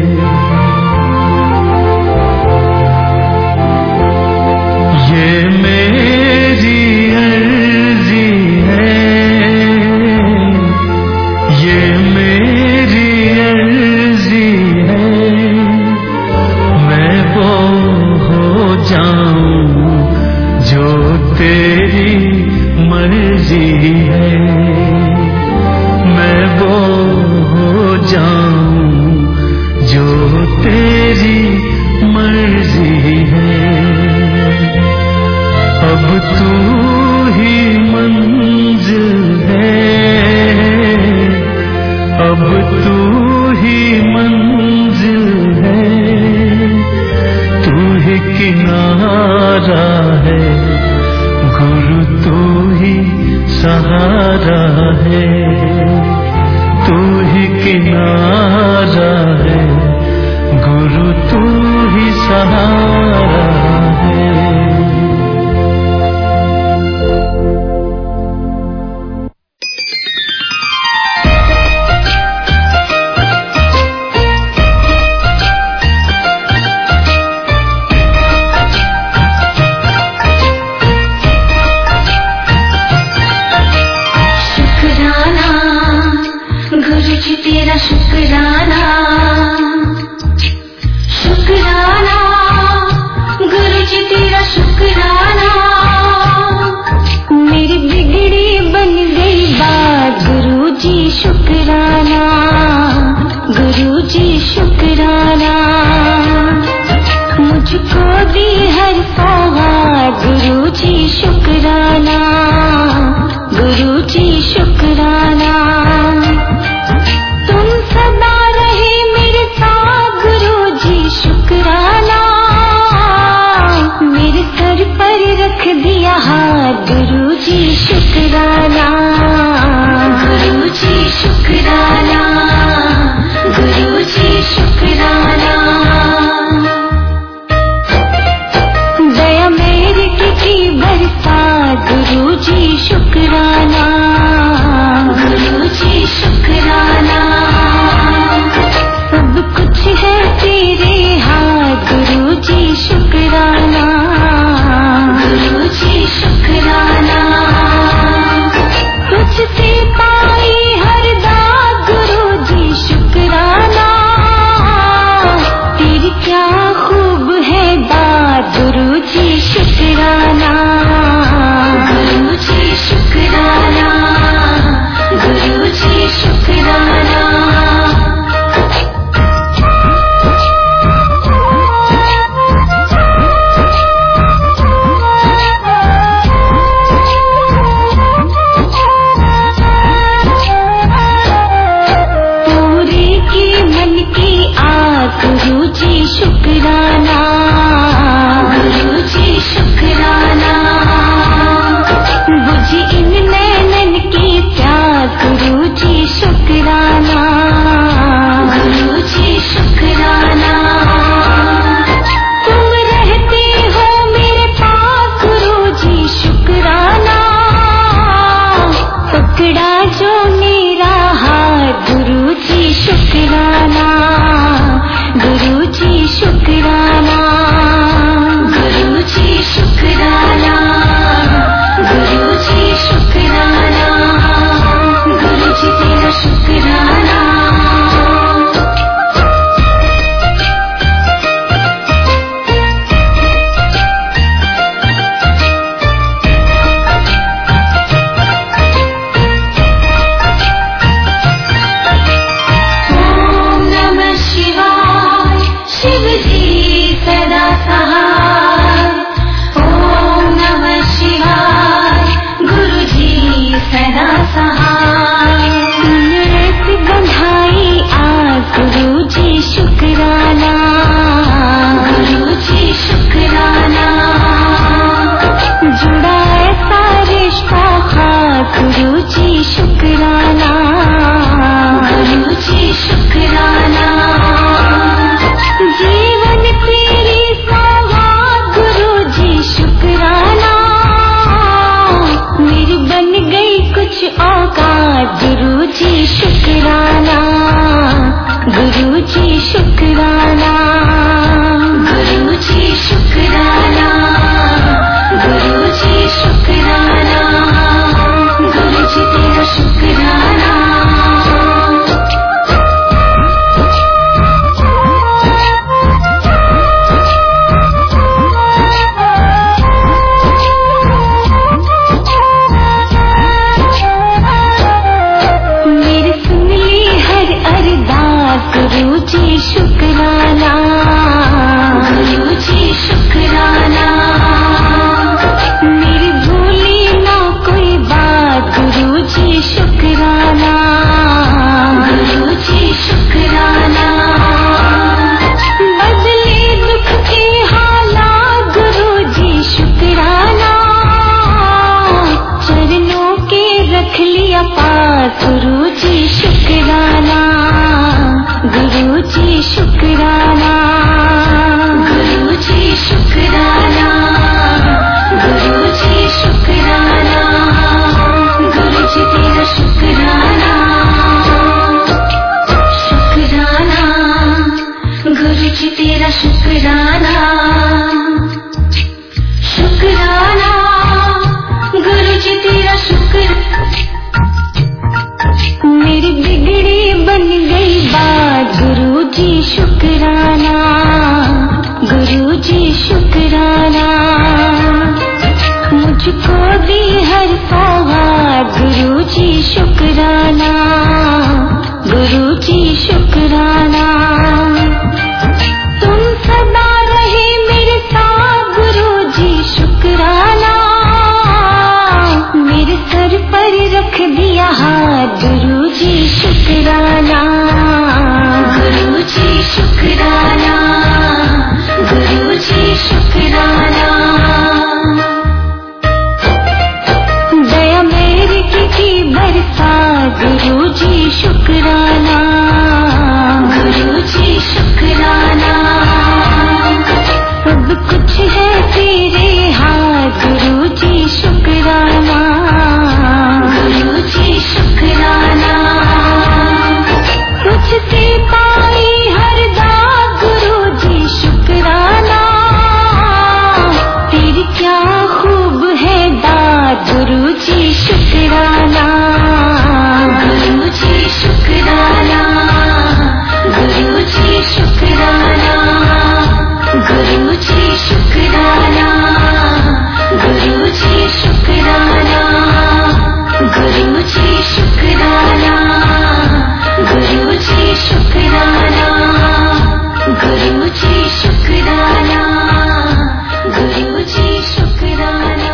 ये मेरी अर्जी है, ये मेरी अर्जी है, मैं वो हो जाऊं जो तेरी मर्जी है, मैं वो हो जाऊं जो तेरी मर्जी है। अब तू ही मंजिल है, अब तू ही मंजिल है, तू ही किनारा है, गुरु तू ही सहारा है, तू ही किनारा है, गुरु तू ही सहारा है। तेरा शुक्राना, शुक्राना गुरु जी तेरा शुक्राना, मेरी बिगड़ी बन गई बात गुरु जी शुक्राना, गुरु जी शुक्राना, मुझको दी हर सौगात गुरु जी शुक्राना, गुरु जी शुक्राना, सदा रहे मेरे साथ गुरु जी शुक्राना, मेरे सर पर रख दिया हाथ गुरु जी शुक्राना, गुरु जी शुक्राना। शुक्राना, गुरु जी शुक्राना, गुरु जी शुक्राना, गुरु जी शुक्राना, गुरु जी तेरा शुक्राना। गुरु जी शुक्राना, गुरु जी शुक्राना, मेरी भूली ना कोई बात, गुरु जी शुक्राना, गुरु जी शुक्राना, बदले दुख के हालात, गुरु जी शुक्राना, चरणों के रख लिया पास, गुरु जी शुक्राना, गुरु जी शुक्राना, गुरु जी शुक्राना, गुरु जी शुक्राना, गुरु जी तेरा शुक्राना, शुक्राना, गुरु जी तेरा शुक्राना, शुक्राना, गुरु जी तेरा शुक्राना, मेरी बिगड़ी बन गई बात, गुरु जी शुक्राना, गुरु जी शुक्राना, मुझको दी हर सौगात, गुरु जी शुक्राना, गुरु जी शुक्राना, तुम सदा रहे मेरे साथ, गुरु जी शुक्राना, मेरे सर पर रख दिया हाथ, गुरु जी शुक्राना, गुरु जी शुक्राना, गुरु जी शुक्राना, दया मेरी की बरसात, गुरु जी शुक्राना, गुरु जी शुक्राना, सब कुछ है तेरे हाथ, गुरु जी शुक्राना, गुरु जी शुक्राना, तुझसे पाई हर बात, गुरु जी शुक्राना, तेरी क्या खूब है दात, गुरु जी शुक्राना, गुरु जी शुक्राना, गुरु जी शुक्राना, गुरु जी शुक्राना, गुरु जी शुक्राना, गुरु जी शुक्राना, गुरु जी शुक्राना, गुरु जी शुक्राना, गुरु जी शुक्राना।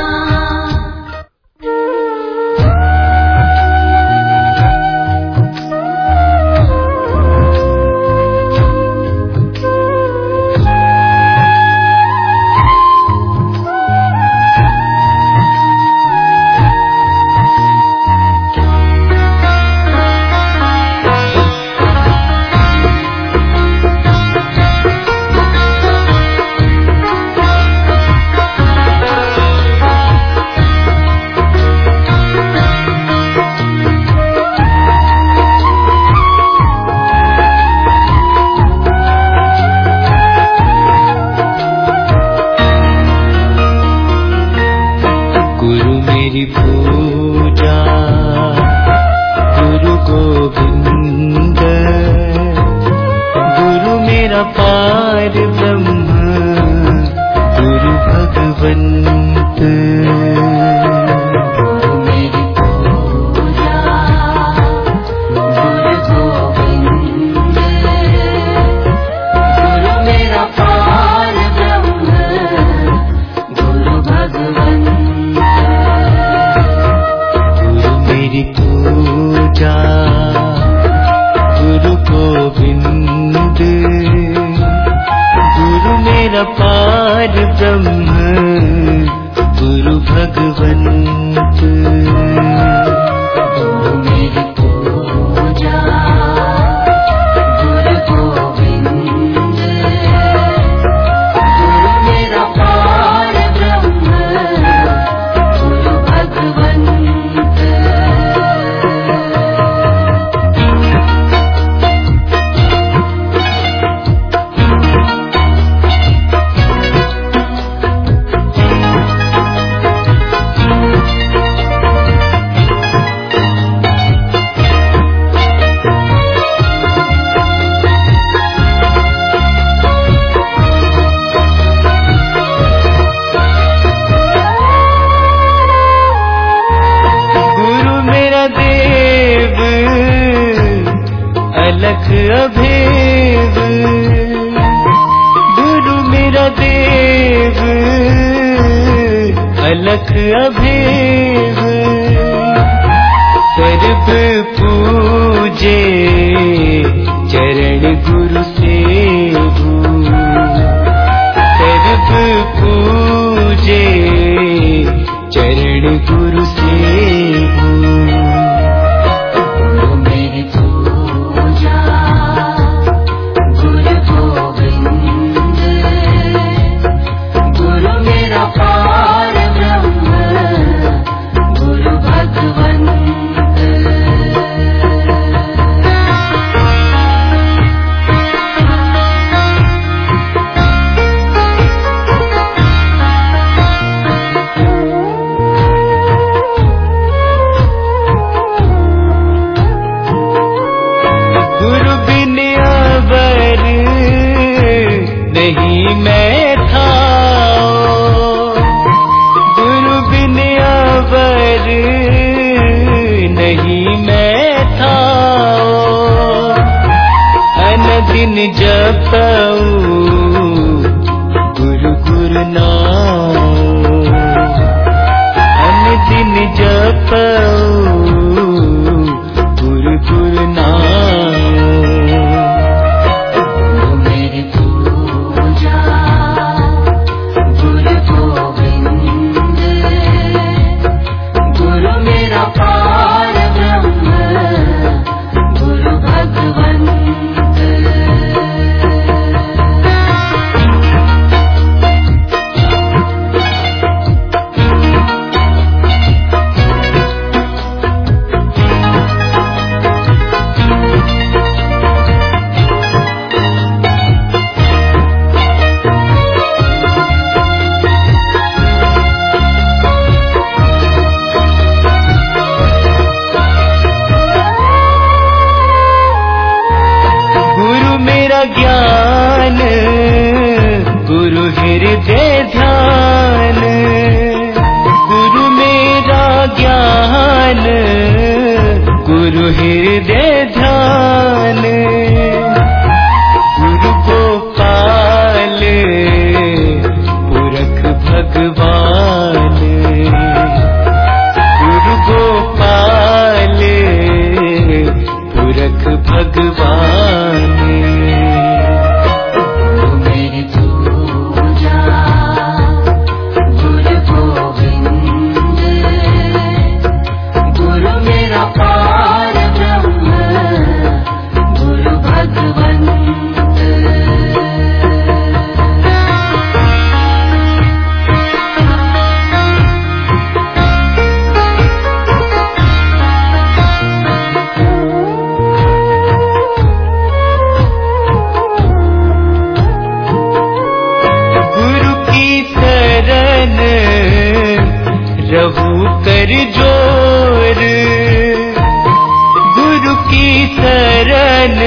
अलख अभेद गुरु मेरा देव अलख अभेद सर्व पूजे चरण गुरु सेवु सर्व पूजे चरण गुरु सेवु मेरी पूजा गुरु गोविंद गुरु मेरा पार ब्रह्म गुरु भगवंत नहीं मैं था गुरु बिन अवर नहीं मैं था अनदिन जपऊं गुरु गुरु नाम अनदिन जपऊं गुरु गुरु नाम ज्ञान गुरु हृदय ध्यान गुरु मेरा ज्ञान गुरु हृदय ध्यान गुरु गोपाल पुरख भगवान गुरु गोपाल पुरख भगवान रहू कर जोर गुरु की शरण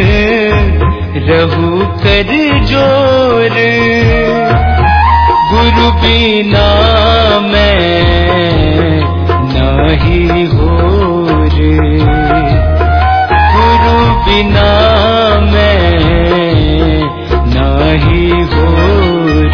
रहू कर जोर गुरु बिना मैं नहीं होर गुरु बिना मैं नहीं होर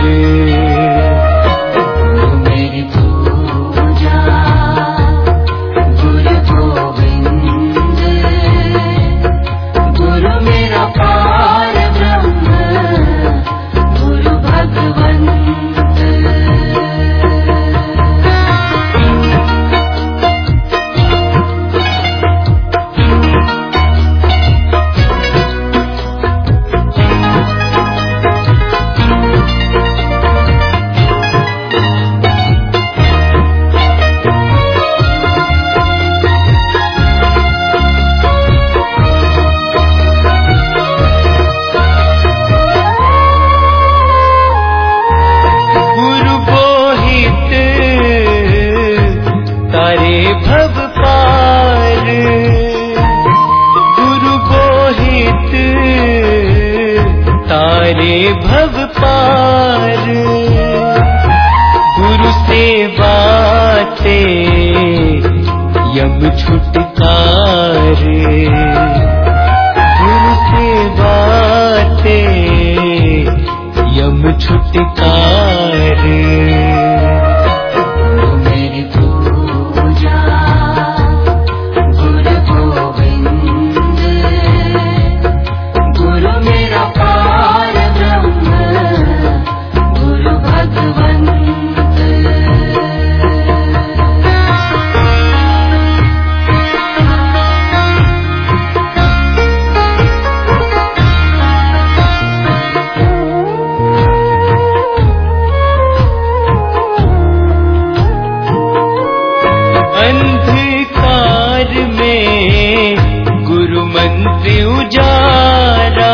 तारे भव पार गुरु सेवा ते यम छुटकारे गुरु मंत्र उजारा,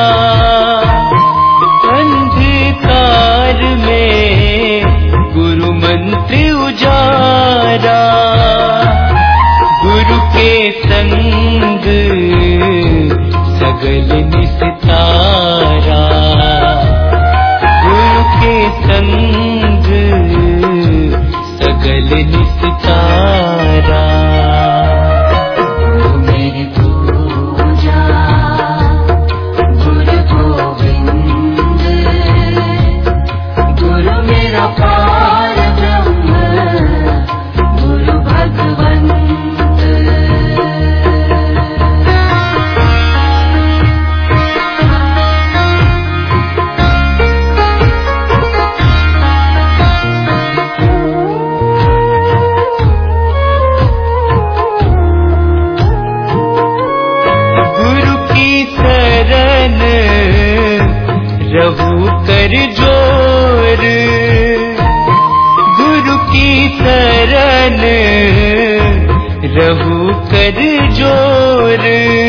अंधकार में गुरु मंत्र उजारा, गुरु के संग सगल निस्तारा, गुरु के संग सगल निस्तारा। मेरी पूजा गुरु गोविंद, गुरु मेरा पार ब्रह्म, गुरु भगवंत। रहू कर जोर, गुरु की शरण रहू कर जोर,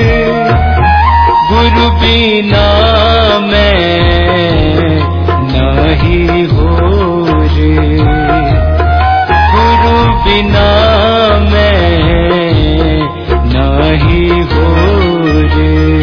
गुरु बिना मैं नहीं होर, गुरु बिना मैं नहीं होर।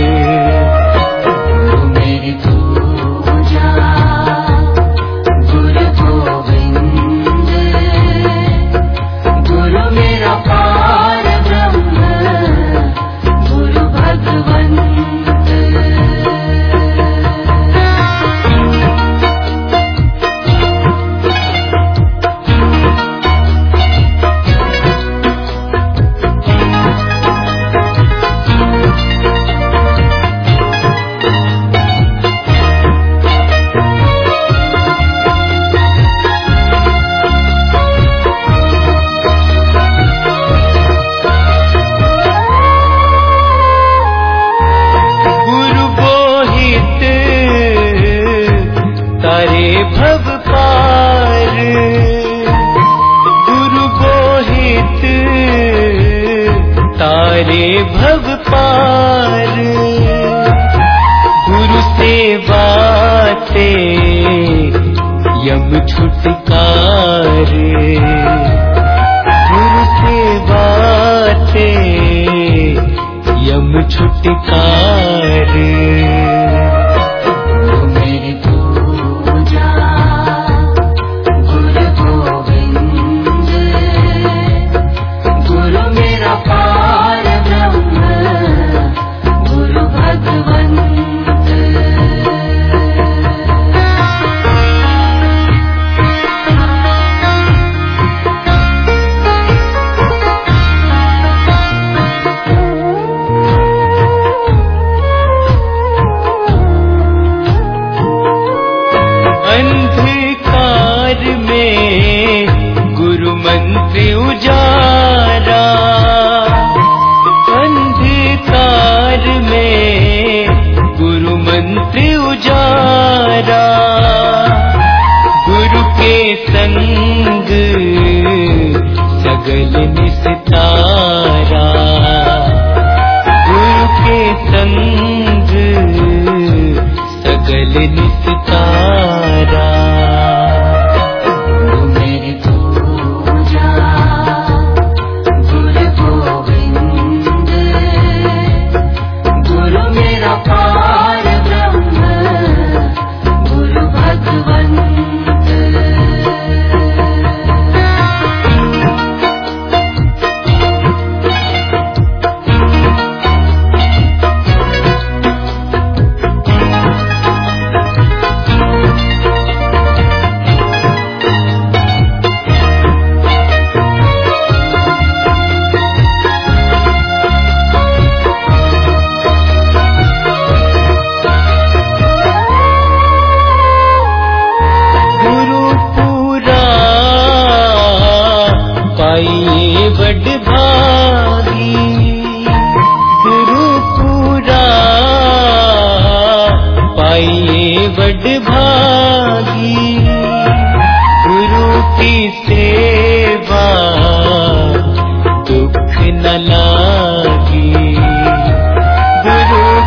भव पार, गुरु सेवा से यम छुटकार, गुरु सेवा से यम छुटकार। मेरी पूजा गुरु गोविंद, गुरु मेरा पार ब्रह्म, गुरु भगवंत। अंधकार में गुरु मंत्र उजारा, अंधकार में गुरु मंत्र उजारा, गुरु के संग सगल निस्तारा, गुरु के संग सगल निस्तारा। मेरी पूजा गुरु गोविंद, गुरु मेरा पार ब्रह्म, गुरु भगवंत। बड़ भागी गुरु पूरा पाइए बड़ भागी, गुरु की सेवा दुख न लागी, गुरु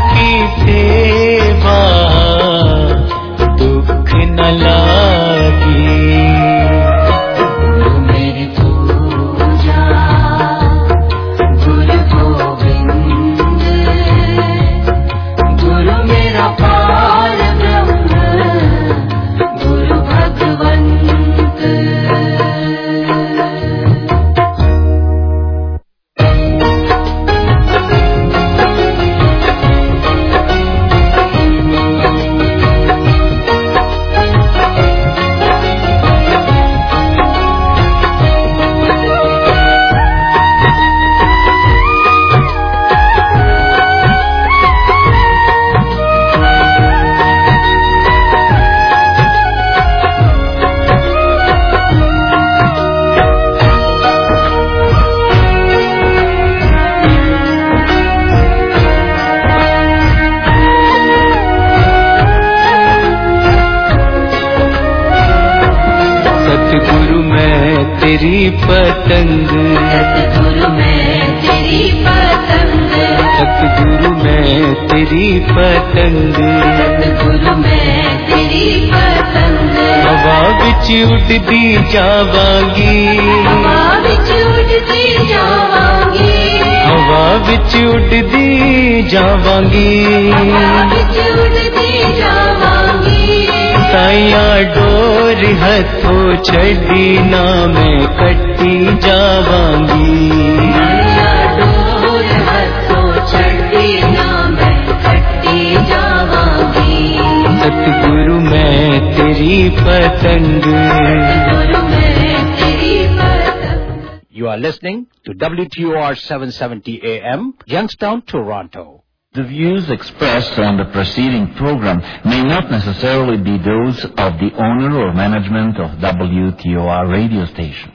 तेरी पतंग, सतगुरु मैं तेरी पतंग, सतगुरु मैं तेरी पतंग, सतगुरु मैं तेरी पतंग। हवा विच उड़दी जावांगी, हवा विच उड़दी जावांगी, हवा विच उड़दी जावांगी, हवा विच उड़दी जावांगी। साइया डोर हथों छड़ी ना मैं कट्टी जावांगी, साइया डोर हथों छड़ी ना मैं कट्टी जावांगी। सतगुरु मैं तेरी पतंग, सतगुरु मैं तेरी पतंग। You are listening to W T O R seven seventy A M, Youngstown, Toronto. The views expressed on the preceding program may not necessarily be those of the owner or management of W T O R radio station.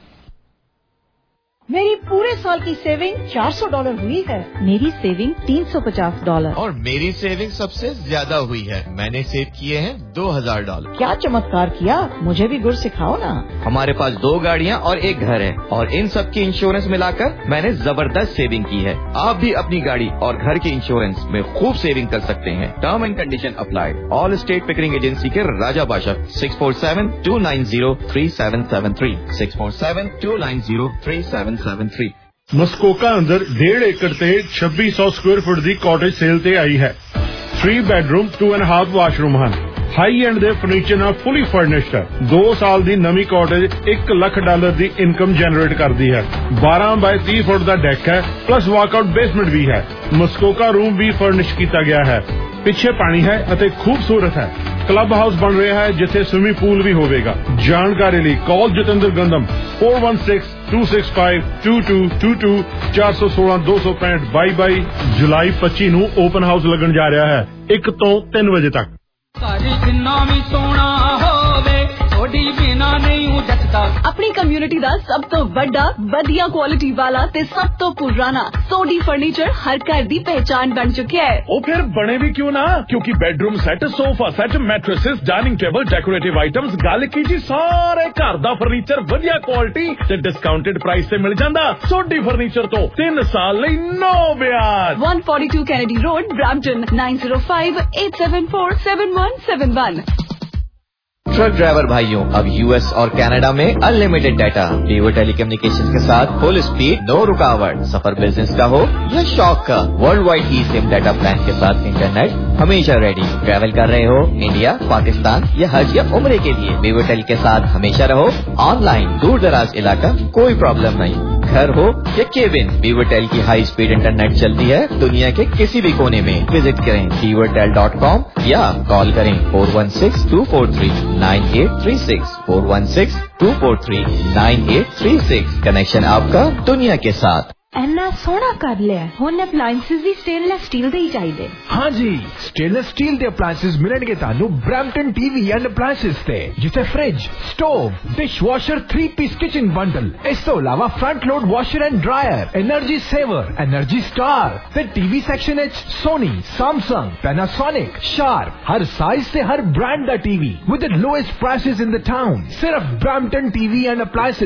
मेरी पूरे साल की saving चार सौ dollar हुई है। मेरी saving तीन सौ पचास डॉलर। और मेरी सेविंग सबसे ज्यादा हुई है। मैंने सेव किए हैं दो हजार डॉलर। क्या चमत्कार किया, मुझे भी गुर सिखाओ ना। हमारे पास दो गाड़ियाँ और एक घर है और इन सब की इंश्योरेंस मिलाकर मैंने जबरदस्त सेविंग की है। आप भी अपनी गाड़ी और घर के इंश्योरेंस में खूब सेविंग कर सकते हैं। Term and condition applied. All state Pickering agency के Raja Badshah six four seven two nine zero three seven seven three six four seven two nine zero three seven seven three. Muskoka ਅੰਦਰ डेढ़ ਏਕੜ ਤੇ ਛੱਬੀ ਸੌ ਸਕੁਅਰ ਫੁੱਟ ਦੀ cottage sale ਤੇ ਆਈ ਹੈ। Three bedroom two and half washroom ਹਨ। ਹਾਈ ਐਂਡ ਦੇ ਫਰਨੀਚਰ ਨਾਲ ਫੁੱਲੀ ਫਰਨਿਸ਼ਡ ਹੈ। ਦੋ ਸਾਲ ਦੀ ਨਵੀਂ ਕਾਟੇਜ ਇੱਕ ਲੱਖ ਡਾਲਰ ਦੀ ਇਨਕਮ ਜਨਰੇਟ ਕਰਦੀ ਹੈ। ਬਾਰਾਂ ਬਾਈ ਤੀਹ ਫੁੱਟ ਦਾ ਡੈਕ ਹੈ ਪਲੱਸ ਵਾਕਆਊਟ ਬੇਸਮੈਂਟ ਵੀ ਹੈ। ਮਸਕੋਕਾ रूम भी फर्निश ਕੀਤਾ ਗਿਆ ਹੈ। ਪਿੱਛੇ ਪਾਣੀ ਹੈ ਅਤੇ ਖੂਬਸੂਰਤ ਹੈ। क्लब हाउस बन रहा है जिसे स्विमिंग पूल भी होगा। जानकारी लिए call Jitendra Gandam four one six two six five two two two two चार सौ सोलह दो सौ पैंठ बाई बाई जुलाई पच्ची नू ओपन हाउस लगन जा रहा है एक तो तीन बजे तक। अपनी कम्युनिटी दा सब तो बड़ा वधिया क्वालिटी वाला ते सब तो पुराना सोडी फर्नीचर हर घर दी पहचान बन चुका है। ओ फिर बने भी क्यों ना, क्योंकि bedroom set, sofa set, mattresses, dining table, decorative items, गल की जी सारे घर दा फर्नीचर वधिया क्वालिटी ते डिस्काउंटेड प्राइस से मिल जांदा। सोडी फर्नीचर तो तीन साल लई नो ब्याज। One forty two Kennedy road, Brampton nine zero five eight seven four seven one seven one. Truck driver भाइयों, अब यूएस और कनाडा में अनलिमिटेड डाटा वीवो टेलीकम्युनिकेशंस के साथ फुल स्पीड, नो रुकावट। सफर बिजनेस का हो या शौक का, world wide e SIM data plan के साथ इंटरनेट हमेशा रेडी। ट्रैवल कर रहे हो इंडिया, पाकिस्तान या हज या उम्रे के लिए, वीवो टेल के साथ हमेशा रहो ऑनलाइन। दूर दराज इलाका कोई प्रॉब्लम नहीं, घर हो या केबिन, वीवो टेल की हाई स्पीड इंटरनेट चलती है दुनिया के किसी भी कोने में। विजिट करें वीवो टेल डॉट कॉम या कॉल करें four one six two four three nine eight three six four one six two four three nine eight three six. Connection आपका दुनिया के साथ। इन्ना सोना कर लिया हुण अप्लायंसेस भी स्टेनलेस स्टील दे ही चाहिए। हाँ जी, स्टेनलेस स्टील दे अप्लायंसेस मिलणगे तानू ब्रैम्पटन टीवी एंड अप्लायंसेस ते, जिथे fridge, stove, dish washer, three piece kitchen bundle, इस तो अलावा front load washer and dryer, energy saver, energy star ते TV section each Sony, Samsung, Panasonic, Sharp, हर साइज से हर ब्रांड दा TV with the lowest prices in the town. सिर्फ Brampton TV and appliances